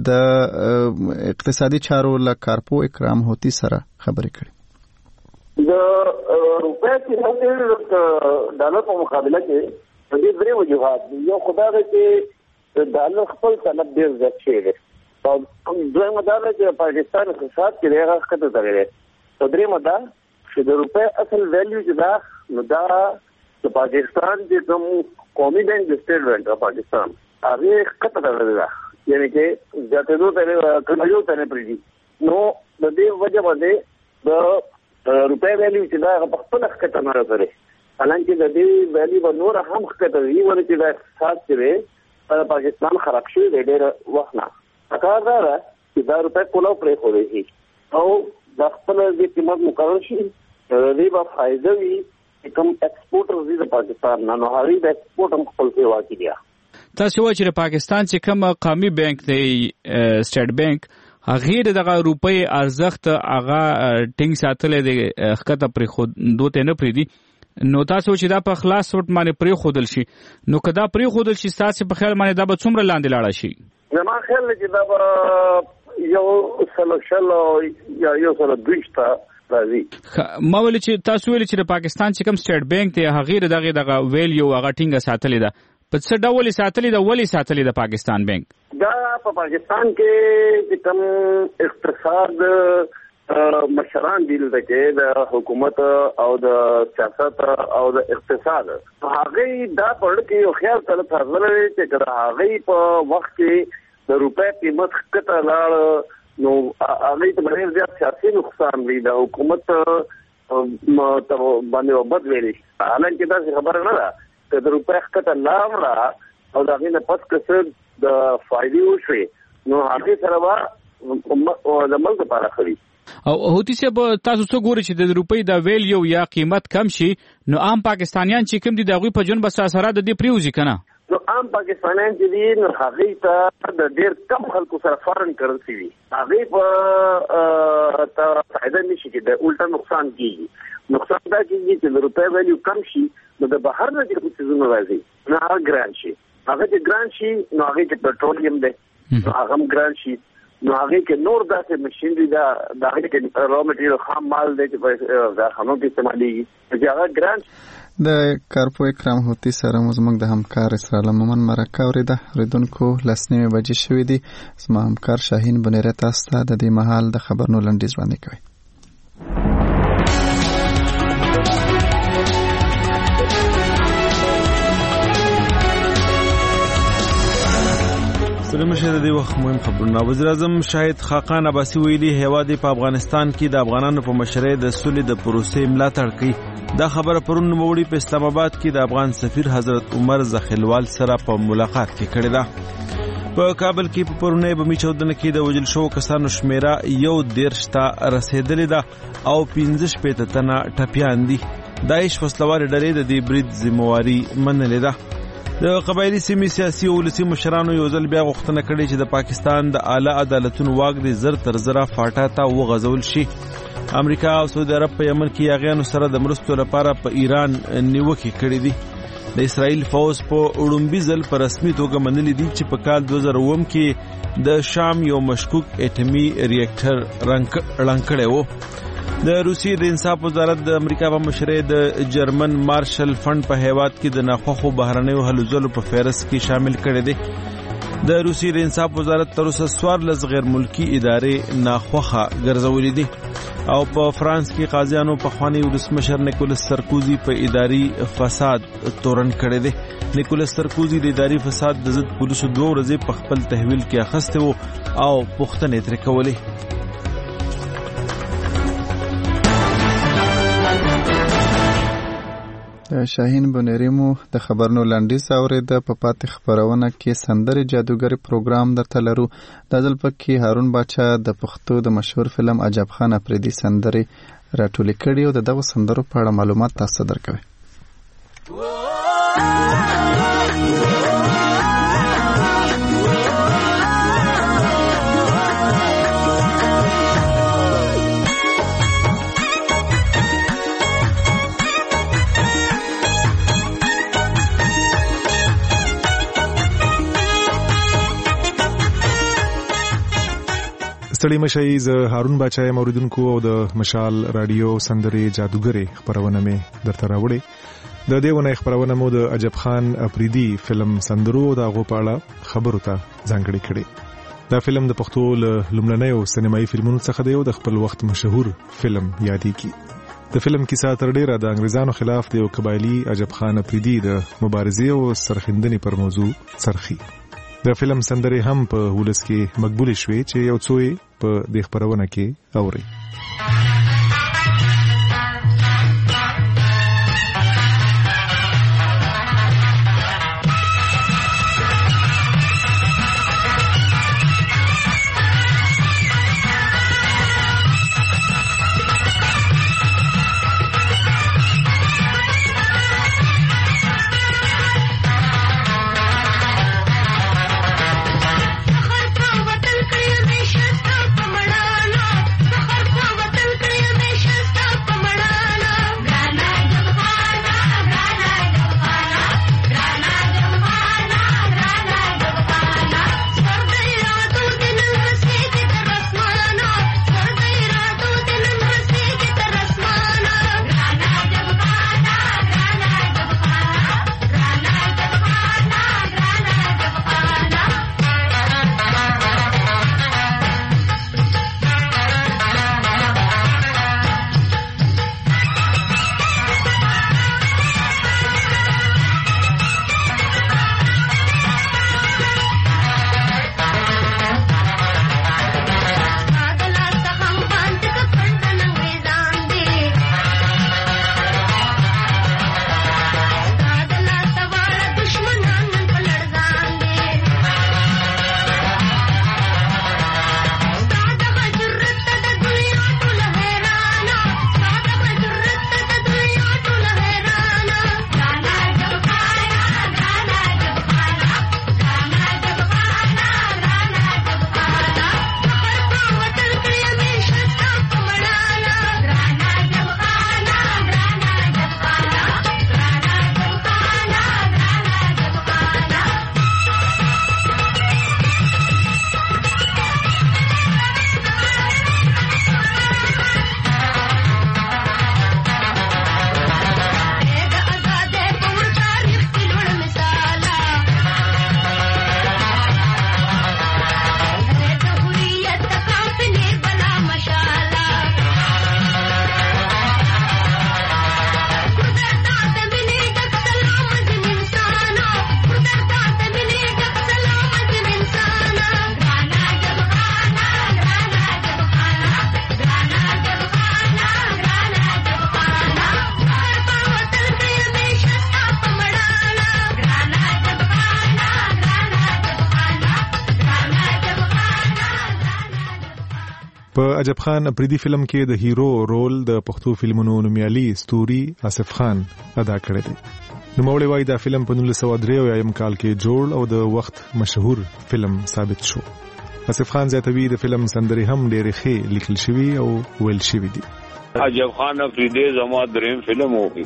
د اقتصادي چارو له کارپو اکرام هوتی سره خبرې کړې. د روپۍ کې د ډالر په مقابله کې د دې درې وجوهات دي. یو خدای چې د ډالر خپل طلب ډېر زیات شوی دی، او دویمه دا ده چې پاکستان اقتصاد کې هغه ښکته تللی دی، او دریمه دا چې د روپۍ اصل ویلیو چې ده نو دا د پاکستان چې کوم قومي بینک د سټیټ بینک د پاکستان هغه ښکته تللی ده، یعنې چې زیاتېدو ته کمیدو ته نه پرېږدي. نو د دې وجه باندې د روپۍ ویلیو چې دا هغه په خپله ښکته نه راځي، حالانکه د دې ویلی به نور هم ښکته وي، ولې چې د اقتصاد چې دی پاکستان خراب شوی دی ډېر وخت نه. پکار دا ده چې دا روپۍ کولو پرېښودی شي او د خپل د قیمت مقرر شي، د دې به فایده وي چې کوم ایکسپورټر دي د پاکستان نه، نو هغوی د ایکسپورټ هم خپل سیوا کې دي. تاسو وایئ چې د پاکستان چې کوم قومي بانک دی سټیټ بانک هغه دغه روپۍ ارزښت هغه ټینګ ساتلی دی، ښکته پرېښودو ته نه پرېږدي. نو تاسو چې دا په خلاص وخت باندې پرېښودل شي، نو که دا پرېښودل شي ستاسو په خیال باندې دا به څومره لاندې لاړه شي؟ زما خیال دی چې دا به یو سلوشل یا یو سره دویشته راځي. ما ویل چې تاسو ویل چې د پاکستان چې کوم سټیټ بانک دی هغه دغه ویلیو هغه ټینګه ساتلې ده، په څه ډول ساتلې ده، ولې ساتلې ده پاکستان بانک؟ دا په پاکستان کې چې کوم اقتصاد مشران دي چې د حکومت او د سیاست او د اقتصاد هغه دا پړ کې یو خیال تل تاسو چې کړه هغه په وخت کې د روپۍ قیمت کته لاړ، نو هغه ته ډېر زیات سیاسي نقصان دی، د حکومت باندې وبد ویلي. حالانکه دا خبره نه ده چې د روپۍ کته لاړ او دا غینه پس کسر د فائدې وشي، نو هغه سره د ملک لپاره خري. او هوتی صاحب تاسو څه ګورئ چې د روپۍ د ویلیو یا قیمت کم شي نو عام پاکستانیان چې کوم دي د هغوی په ژوند بس اثرات د دې پریوزي کنه نو عام پاکستانیان چې دي نو هغه ته د ډېر کم خلکو سره فارن کرنسي وي هغه په فائدہ نشي کې د الټا نقصان کیږي نقصان دا کیږي چې د روپۍ ویلیو کم شي نو د بهر نه چې څه راځي نو هغه ګران شي هغه چې ګران شي نو هغه کې پټرولیم دی نو هغه ګران شي نو هغه کې نور داسې ماشينري دا هغه کې را مټیریل خام مال دی چې دا خامو کې استعمالېږي چې هغه ګران د کارپو اکرام هوتی سره زموږ د همکار اسرائیل مومن مرکه اوریده ریدونکو لسنیمه بجې شوې دي زما همکار شاهین بنیره تاسو ته د دې مهال د خبرونو لنډیز وړاندې کوي. سلام شه د وخت مهم خبرونه. وزیر اعظم شاهد خاقان عباسی ویلي هیواد په افغانستان کې د افغانانو په مشرۍ د سولې د پروسې ملاتړ کوي. دا خبره پرون نوموړي په اسلام آباد کې د افغان سفیر حضرت عمر زخیلوال سره په ملاقات کې کړې ده. په کابل کې په پرونی بمی چودنه کې د وژل شوو کسانو شمیره 11 ته رسیدلې ده او 15 تنه ټپیان دي. داعش وسلوارې ډلې د دې برید ذمہواري منلې ده. د قبایلی سیمې سیاسي او ولسي مشرانو یو ځل بیا غوښتنه کړې چې د پاکستان د اعلی عدالتونو واک د زر تر زره فاټا ته وغځول شي. امریکا او سعودي عرب په یمن کې یاغیانو سره د مرستو لپاره په ایران نیوکې کړې دي. د اسرائیل فوز په اړومبي ځل په رسمي توګه منلي دي چې په کال 2009 کې د شام یو مشکوک اټومي ریاکټر ړنګ کړی و. د روسیې د انصاف وزارت د امریکا په مشرۍ د جرمن مارشل فند په هیواد کې د ناخوښو بهرنیو هلو ځلو په فهرست کې شامل کړی دی. د روسیې د انصاف وزارت تر اوسه 14 غیر ملکی ادارې ناخوښه ګرځولې دي او په فرانس کې قاضیانو پخوانی ولسمشر نیکولس سرکوزي په اداري فساد تورن کړی دی. نیکولس سرکوزي د اداري فساد د ضد پولیسو 2 ورځې په خپل تحویل کې اخیسته وو او پوښتنې ترې کولې. شاهین بنيري مو د خبرونو لنډیز اوریده. په پاتې خبرونه کې سندرې جادوګری پروګرام درته لرو. د ځل پکې هارون باچا د پښتو د مشهور فلم عجب خان افریدي سندرې راټولې کړي او دغه سندرو په اړه معلومات تاسو درکوي. ستړي مشي ز هارون باچا موریدونکو او د مشال رادیو سندرې جادوګری خبرونه مې درته راوړې. د دیونه خبرونه مو د عجب خان افریدي فلم سندرو د غوپاله خبرو ته ځانګړي کړي. دا فلم د پښتو لومړنیو سینمایي فلمونو څخه دی او د خپل وخت مشهور فلم یادې کی. د فلم کیسه تر ډیره د انګریزانو خلاف د قبایلی عجب خان افریدي د مبارزې او سرخندنې پر موضوع سرخي. د فلم سندرې هم په ولس کې مقبول شوې چې یو څو په دې خبرونه کې اوري. وطن په عجب خان اپریدي فلم کې د هیرو رول د پښتو فلمونو نومیالي ستوري آصف خان ادا کړی دی. نوموړی وایي دا فلم په 1993 کال کې جوړ او د وخت مشهور فلم ثابت شو. آصف خان زیاتوي د فلم سندرې هم ډېرې ښې لیکل شوي او ویل شوي دي. عجب خان اپریدي زما دریم فلم وو.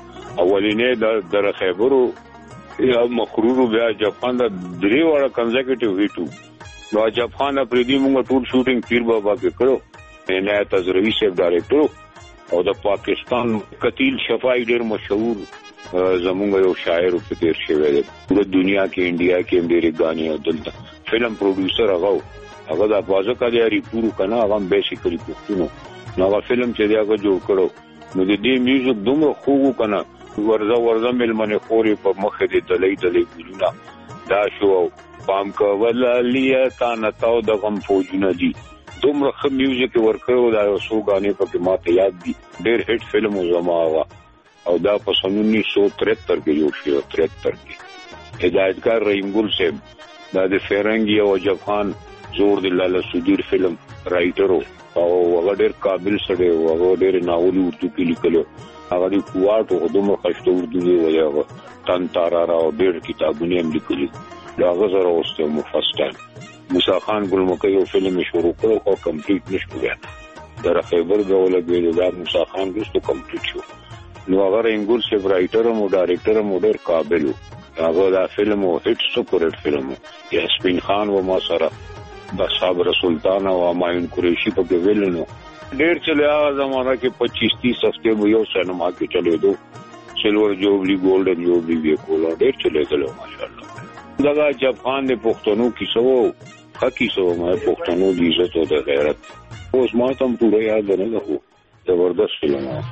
اولینې در خیبرو یا مخرورو بیا عجب خان د 3 وړه کنزیکټیو هیټو. نو عجب خان اپریدي موږ ټول شوټینګ پیر بابا کې کړو. عنایت ازروی صاحب ډایرکټر او د پاکستان قتیل شفای ډېر مشهور زمونږ یو شاعر په تیر شوی دی. ټول دنیا کې انډیا کې ډېرې غانې او دلته فلم پروډوسر هغه د بازو کډیاري پورو کنه هغه بیسیکلی پښتونو نو هغه فلم چې دا جوړ کړو نو د دې میوزیک دومره خوږ کنه ورځ ملمنه خوري په مخ دې دلې ګلونه دا شو پام کول لیا کان تاو د غم فوجونه دي دومره خ میوزیک ورکړو دا یو څو غانې په ماته یاد دي ډېر هټ فلم زما او دا په 1973 کې جوړ شو 73 کې هدایتکار رحیم ګل صاحب دا د فرنګي او عجب خان زور د لاله سودیر فلم رائټر او هغه ډېر قابل سره او هغه ډېر ناول اردو کې لیکلو هغه د کوټو دومره خشته اردو دی وایي تن تارارا او ډېر کتابونه هم لیکلي دا غزر اوسته مفصل موسی خان ګل مکه یو فلم شروع کړو او کمپلیټ نشو بیا در خیبر غوله کې دا موسی خان ګستو کمپلیټ شو نو هغه انګور سی رائټر او ډایرکټر مو ډېر قابل هغه دا فلم او هټ سپر هټ فلم یا سپین خان و ما سره د صابر سلطان او ماین قریشی په ویلنو ډېر چلیا زمانہ کې 25-30 هفته مو یو سینما کې چلے دو سلور جوبلی ګولډن جوبلی وی کولا ډېر چلے دلو ماشاءالله. دا عجب خان د پښتنو کیسو حقی سو ما پښتنو د عزت او د غیرت اوس ما ته پوره یاد نه ده زبردست فلم و.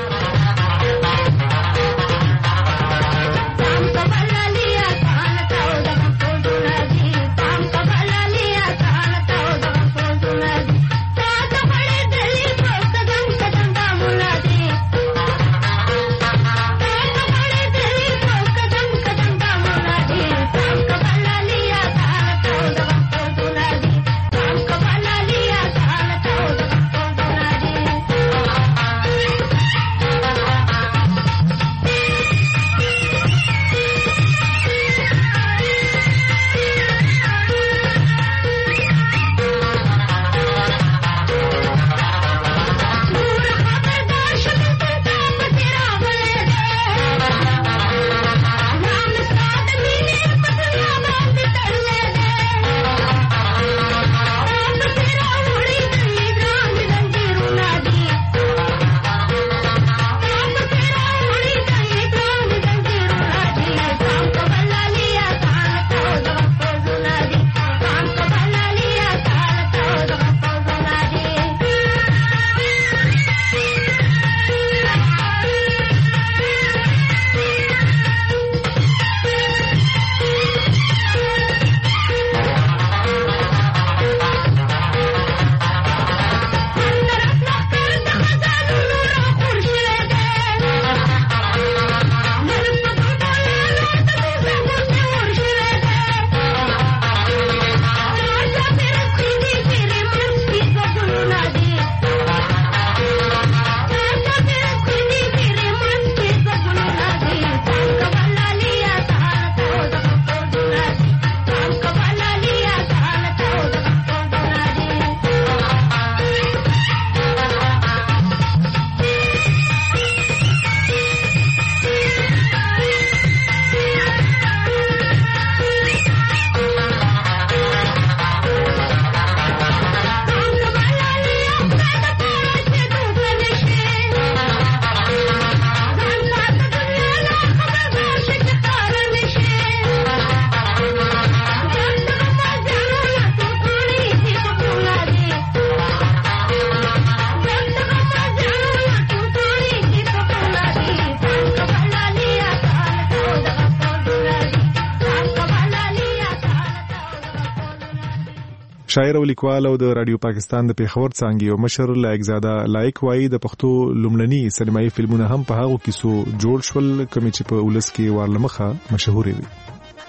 شاعر او لیکوال او د رادیو پاکستان د پیښور څانګې او مشر لایق زاده لایق وایي د پښتو لومړني سینمایي فلمونه هم په هغه کیسو جوړ شول کوم چې په ولس کې وارلمخه مشهور وي.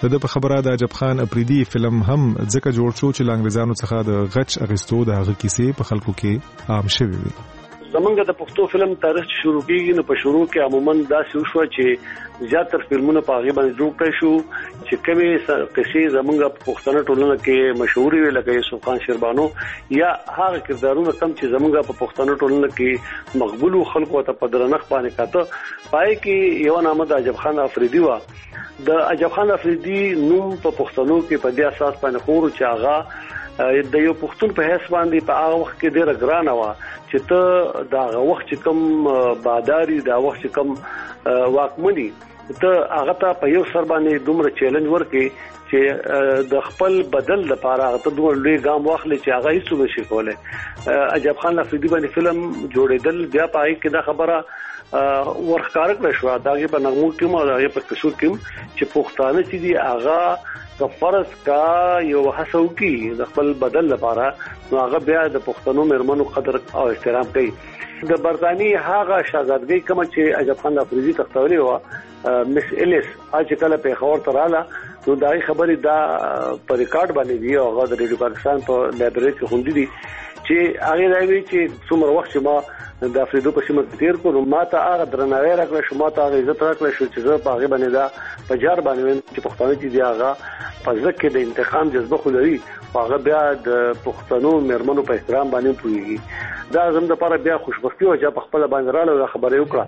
د په خبره د عجب خان افریدي فلم هم ځکه جوړ شو چې انګریزانو څخه د غچ اغستو د هغه کیسې په خلکو کې عام شوې وي. زمونږ د پښتو فلم تاریخ شروع کیږي نو په شروع کې عموما داسې وشو چې زیاتره فلمونه په هغه باندې جوړ کړي شو چې کومې قصې زمونږ په پښتنه ټولنه کې مشهور وي لکه یوسف خان شیربانو یا هغه کردارونه کم چې زمونږ په پښتنه ټولنه کې مقبول خلکو ته په درنښت باندې کاته پای کې یو نامه د عجب خان افریدي و. د عجب خان افریدي نوم په پښتنو کې په دې اساس باندې خور چې هغه د یو پښتون په حساب باندې په هغه وخت کې ډېر ګران و چې ته دا وخت چې کم باداری دا وخت چې کم واکمنی ته هغه ته په یو سر باندې دومره چیلنج ورکې چې د خپل بدل لپاره ته دوه لوی ګام واخلې چې هغه هیڅ نشي کولای. عجب خان افریدي باندې فلم جوړېدل بیا پای کې دا خبره ورخکار کړ شو داغه په نغمو کې مو داغه په قصور کې چې پښتانه چې دی هغه د فرض کا یو حسو کې د خپل بدل لپاره نو هغه بیا د پښتنو مرمنو قدر او احترام کوي. د برتانی هغه شاهزادګۍ کوم چې عجب خان افریدي تختولې و مس الیس اج کله په خبر تراله نو دای خبرې دا په ریکارډ باندې دی او هغه د ریډیو پاکستان په لایبرری کې خوندې دي چې هغه راوي چې څومره وخت ما د افریدو په سیمه کې تیر کو نو ماته هغه درناوی راکړ شو ماته هغه عزت راکړ شو چې زه په هغه باندې دا پجار باندې چې پښتانه چې دی هغه په ځکه د انتقام جذبه خو لري هغه بیا د پښتنو مرمنو په احترام باندې پويږي. دا زموږ لپاره بیا خوشبختي او چې په خپل باندې رااله خبره وکړه.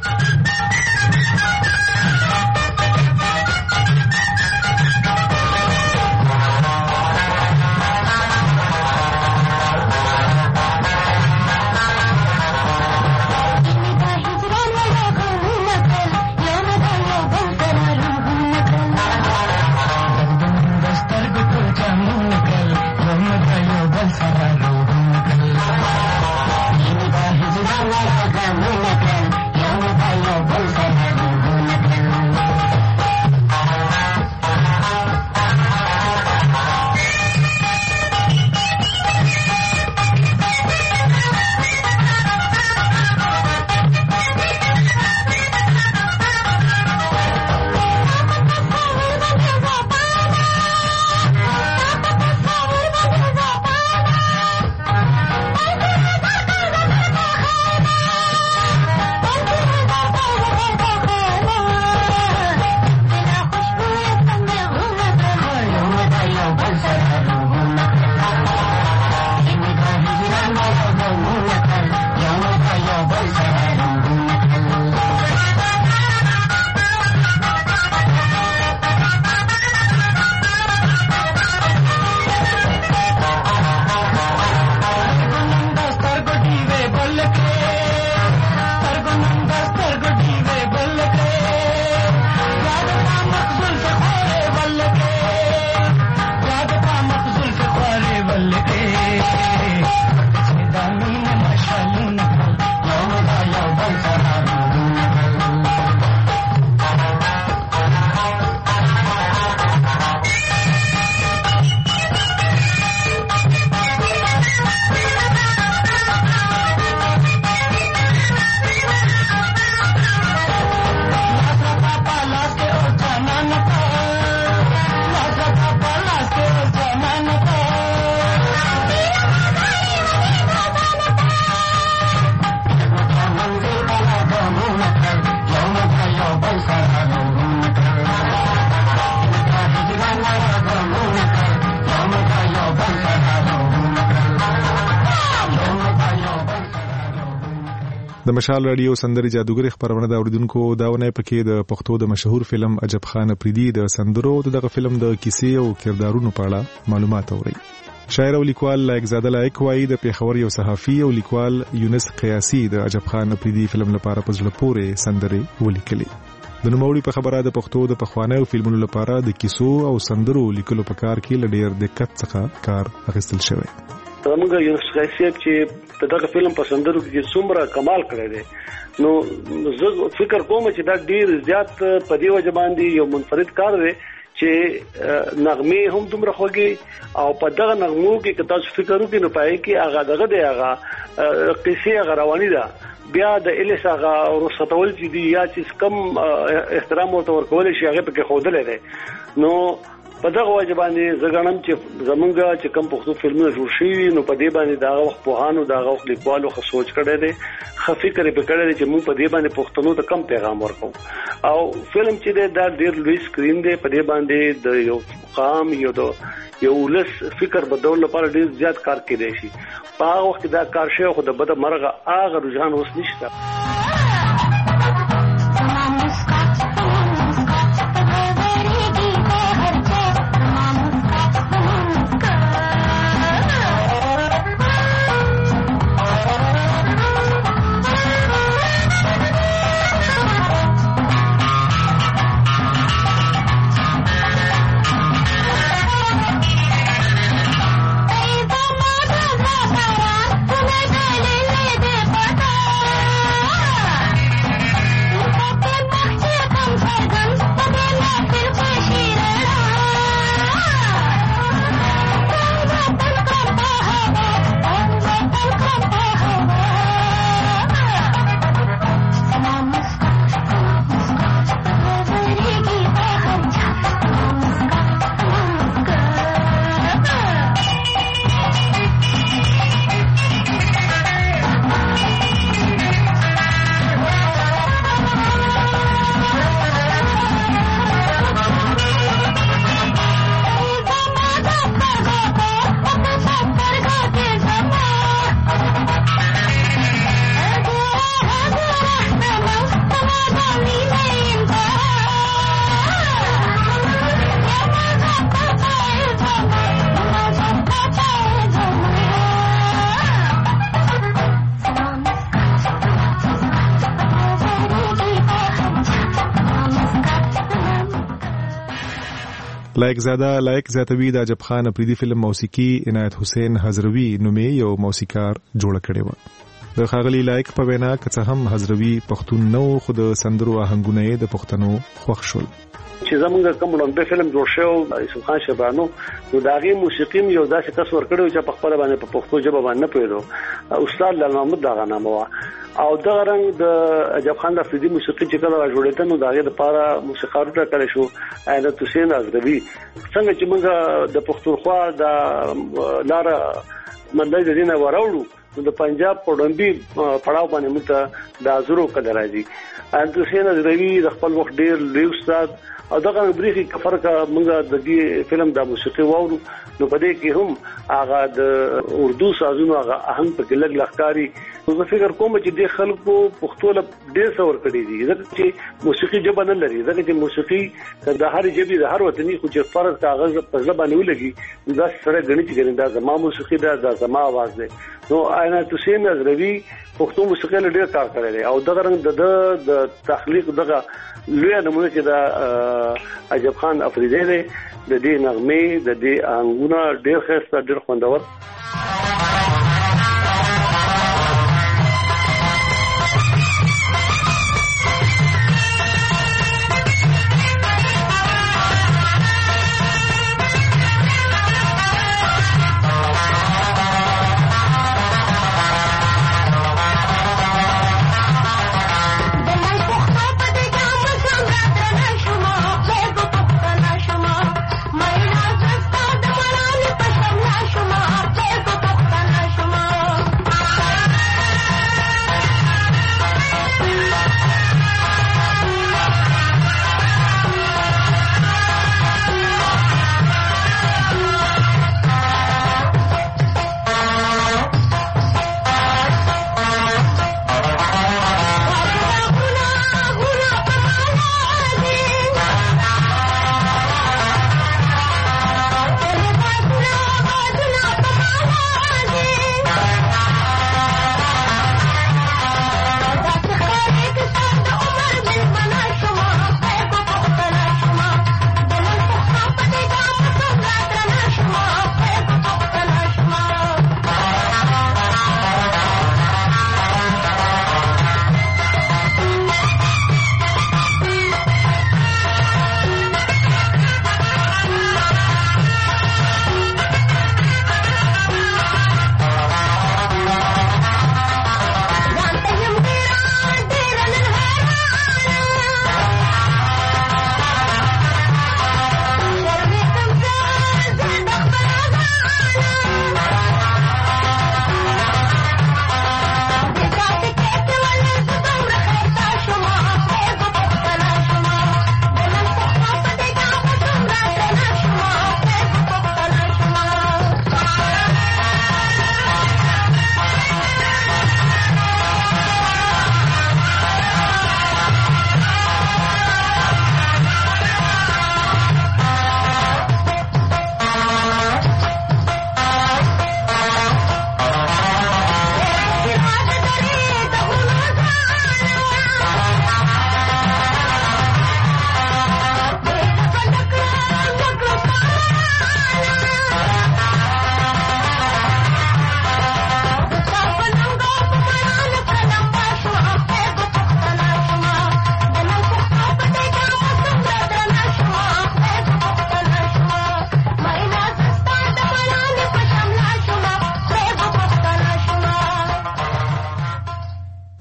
د مشال رادیو سندري جادوګر خبرونه دا اوریدونکو داونه پکې د پښتو د مشهور فلم عجب خان افریدي د سندرو دغه فلم د کیسې او کردارونو په اړه معلومات اوري. شاعر او لیکوال لایق زاده لایق وایي د پیښور یو صحافي او لیکوال یونس قیاسي د عجب خان افریدي فلم لپاره په ځل پورې سندري ولیکلي. د نوموړي په خبره د پښتو د پخوانیو فلمونو لپاره د کیسو او سندرو لیکلو په کار کې لډیر دقت څخه کار اخیستل شوی. زموږ یونس قیاسي چې دغه فلم په سندرو کې څومره کمال کړی دی نو زه فکر کوم چې دا ډیر زیات په دې وجه باندې یو منفرد کار دی چې نغمه هم دومره خوږي او په دغه نغمو کې که تاسو فکر وکړئ نو پای کې هغه دغه دی هغه قصې هغه رواني ده بیا د الیس هغه ورستول چې دی یا چې کم احترام ورته ورکول شي هغه پکې خوده لري نو په دغه وجه باندې زګانم چې زمونږ چې کم پښتو فلمونه جوړ شي نو په دې باندې دا وخت په هانو دا وخت لیکوالو خو سوچ کړی دی خفي کړی په کړی چې موږ په دې باندې پښتنو ته کم پیغام ورکو او فلم چې دا ډیر لوی سکرین دی په دې باندې د یو قام یو لس فکر بدلول لپاره ډیر زیات کار کېدی شي په هغه وخت دا کار شوی خو د بده مرغه هغه رجحان اوس نشته لایق زیاتوی د عجب خان افریدي فلم موسیقي عنایت حسین حضروي نومې یو موسیقار جوړ کړی و د خاغلی لایق په وینا که هم حضروي پښتون نو خو د سندرو آهنګونه د پښتنو خوښ شول چې زمونږ کوم لنډه فلم جوړ شو یوسف خان شبانو نو داغي موسیقي یو داسې کس ورکړو چې په خپل باندې په پښتو ژبه باندې پوهیدو استاد لال محمد داغه نامه او دا رنګ د عجب خان افریدي موسیقي چې کله جوړېده نو داغه لپاره موسیقارو ټاکل شو عنایت حسین حضروي څنګه چې موږ د پښتونخوا د لار منځ د دینه وراوړو د پنجاب په ډنبي پړاو باندې موږ د ازرو قدر راځي عنایت حسین حضروي د خپل وخت ډیر لوی استاد او دغه بریخي کفر کا موږ د دې فلم د موسیقي واورو نو په دې کې هم هغه د اردو سازونو هغه اهم په لګ لخکاری زه فکر کوم چې د خلکو پښتو له ډیر څور کړی دي ځکه چې موسیقي ژبه نه لري ځکه چې موسیقي د هر ژبې د هر وطني خو چې فرض کاغذ په ژبه نه ولګي دا سره غني چې دا زما موسیقي دا زما आवाज ده نو عنایت حسین حضروي پښتو موسیقي له ډیر کار کړی دی او دغه رنګ د تخلیق دغه لوی نمونه چې دا عجب خان افریدي دی د دې نغمه د دې انګونه ډیر ښه ډیر خوندور شما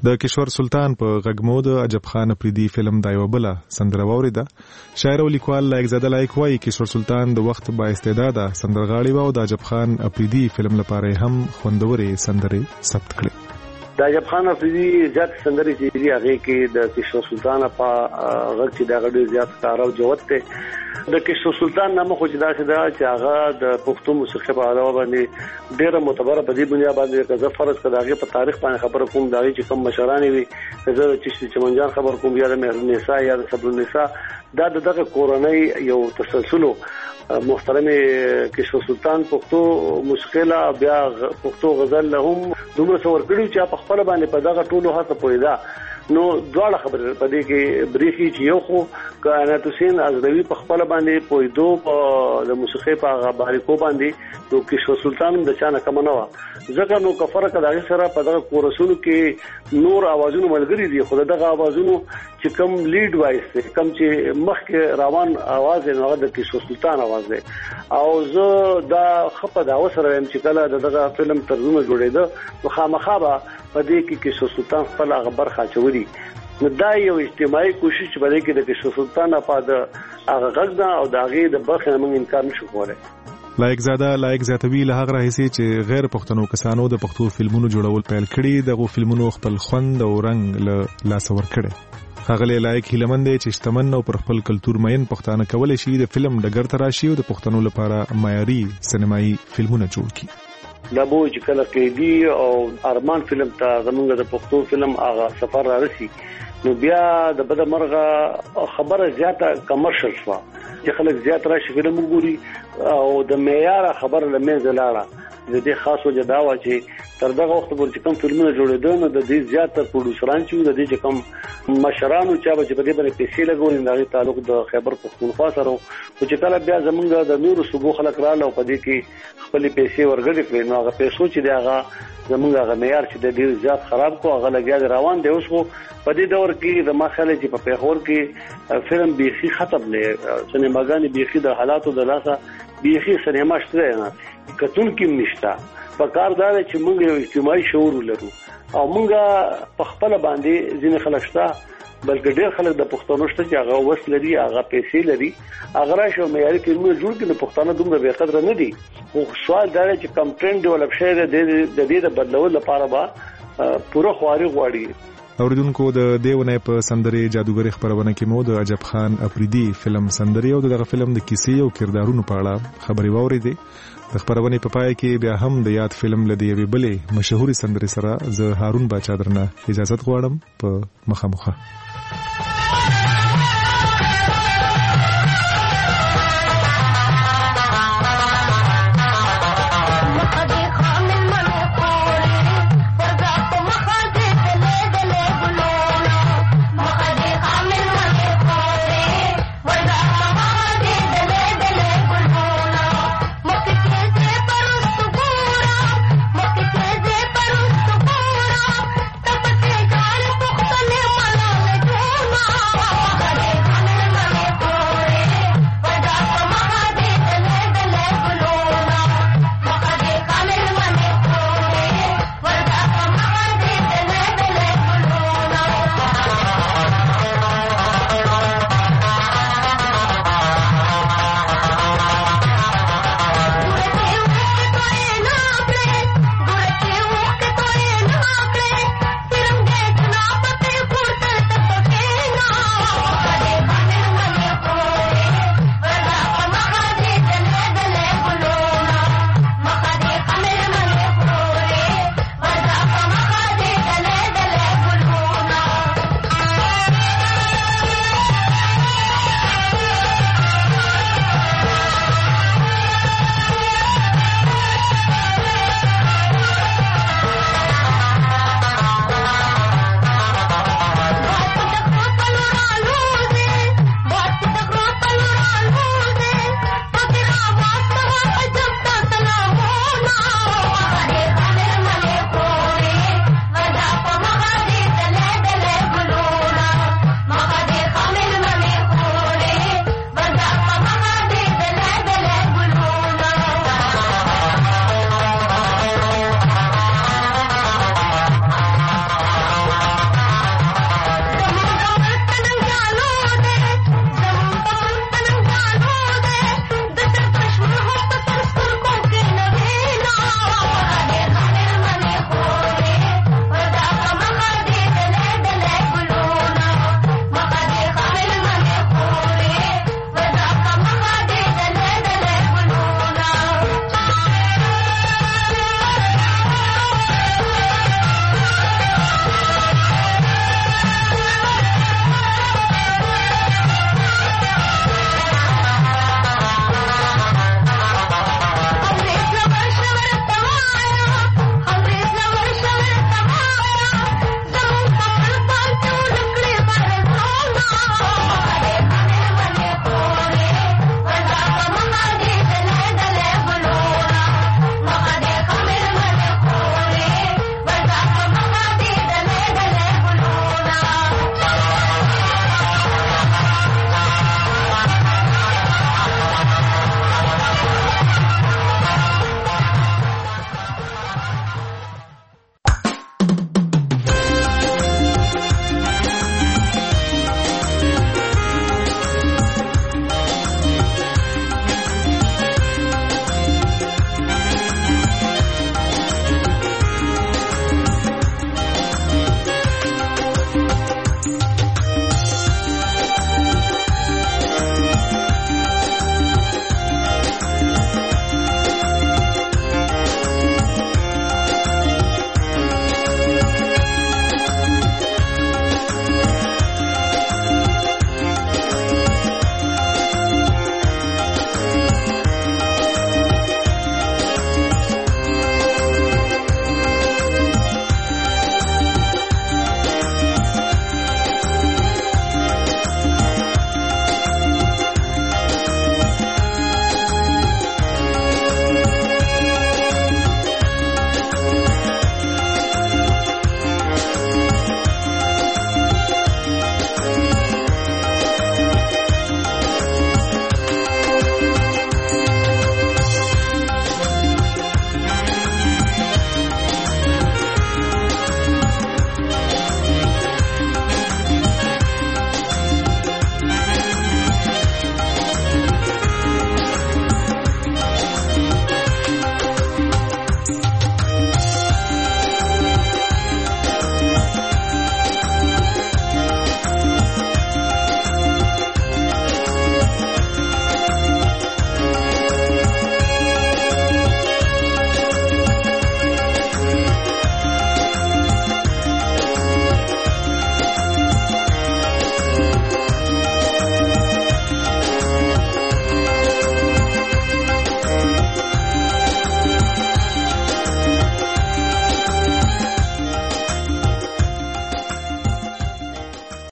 د کشور سلطان په غږمو د عجب خان افریدي فلم دا یو بله سندره واورېده. شاعر او لیکوال لایق زاده لایق وایي کشور سلطان د وخت با استعداده سندرغاړی و او د عجب خان افریدي فلم لپاره هم خوندورې سندرې ثبت کړې. د عجب خان افریدي زیات سندرې چې دی هغه کې د کشور سلطان په غږ کې دا غږ زیات کار او جوت ته د کشور سلطان نامه خو چې دا چې هغه د پښتو موسیقي په علاوه باندې ډېر معتبر په دې بنیاد باندې کزه فرض کړه په تاریخ باندې خبره کوم دا چې کوم مشران وي کزه چې چمنجان خبر کوم یا د مهرنسا یا د صبرنسا دا دغه کورنۍ یو تسلسل محترم کشور سلطان پښتو موسیقي لا بیا پښتو غزل له هم دومره څور کړی چې په خپل باندې په دغه ټولو هڅه پویدا نو دواړه خبره په دې کې بریخي چې یو خو کائنات حسین ازروی په خپل باندې پویدو په د موسیقي په باریکو باندې نو کشور سلطان د چانه کم نه و ځکه نو کفر کداغه سره په دغه کورسونو کې نور اوازونو ملګری دي خو دغه اوازونو چې کم لیډ وایس دي کم چې مخک روان आवाज نه د کشور سلطان आवाज دی او زه دا خپه دا وسره يم چې کله دغه فلم ترجمه جوړېده نو خامخابه په دې کې کشور سلطان خپل خبر خاچوري نو دا یو اجتماعي کوشش چې بلکې د کشور سلطان په د هغه غږ او د هغه د برخه موږ انکار نشو کولای. لایق زاده لایق زیاتوی له هغه راهیسي چې غیر پښتنو کسانو د پښتو فلمونو جوړول پیل کړي دغه فلمونو خپل خوند او رنگ له لاس ور کړي. هغه لایق هیلمند چې شتمن او پر خپل کلچر مین پښتانه کولای شي د فلم ډګر ته راشي او د پښتنو لپاره معیاري سینمایي فلمونه جوړ کړي. دا بو چې کله کې دی او ارمان فلم ته زمونږ د پښتو فلم هغه سفر را رسي نو بیا د بده مرغه خبره زیاته کمرشل شو چې خلک زیات راشي فلم وګوري او د معیار خبره لمنځه لاړه. د دې خاص وجه دا و چې تر دغه وخت پورې چې کوم فلمونه جوړېدل نو د دې زیاتره پروډوسران چې د دې چې کوم مشرانو چې په دې باندې پیسې لګولې د تعلق د خیبر پختونخوا سره او چې کله بیا زمونږ د نورو صوبو خلک رااله او په دې کې خپل پیسې ورګړي کړې نو هغه پیسو چې دی هغه زمونږ هغه معیار چې د ډیر زیات خراب کو هغه لګیا روان دی اوس خو په دې دور کې د مخاله چې په پیښور کې فلم بيخي ختم لې سینماګانې بيخي د حالاتو د لاسه بيخي سینما شته نه کتون کې نشتا په کار دا چې موږ یو اجتماعي شعور لرو او موږ په خپل باندې ځینې خلک شته بلکې ډېر خلک د پښتنو شته چې هغه وس لري هغه پیسې لري هغه راشي معیاري فلمونه جوړ کړي پښتانه دومره بې قدر نه دي خو سوال دا چې کم ټرند ډیولپ شي د دې د بدلول لپاره به پوره خواري غواړي. اوریدونکو د دیونه په سندرې جادوګری خبرونه کې مو د عجب خان افریدي فلم سندرې او دغه فلم د کیسې او کردارونو په اړه خبري واوریدې. د خبرونه په پای کې بیا هم د یاد فلم لدی وی بلې مشهوري سندرې سره زه هارون باچا درنه اجازه غواړم په مخامخه.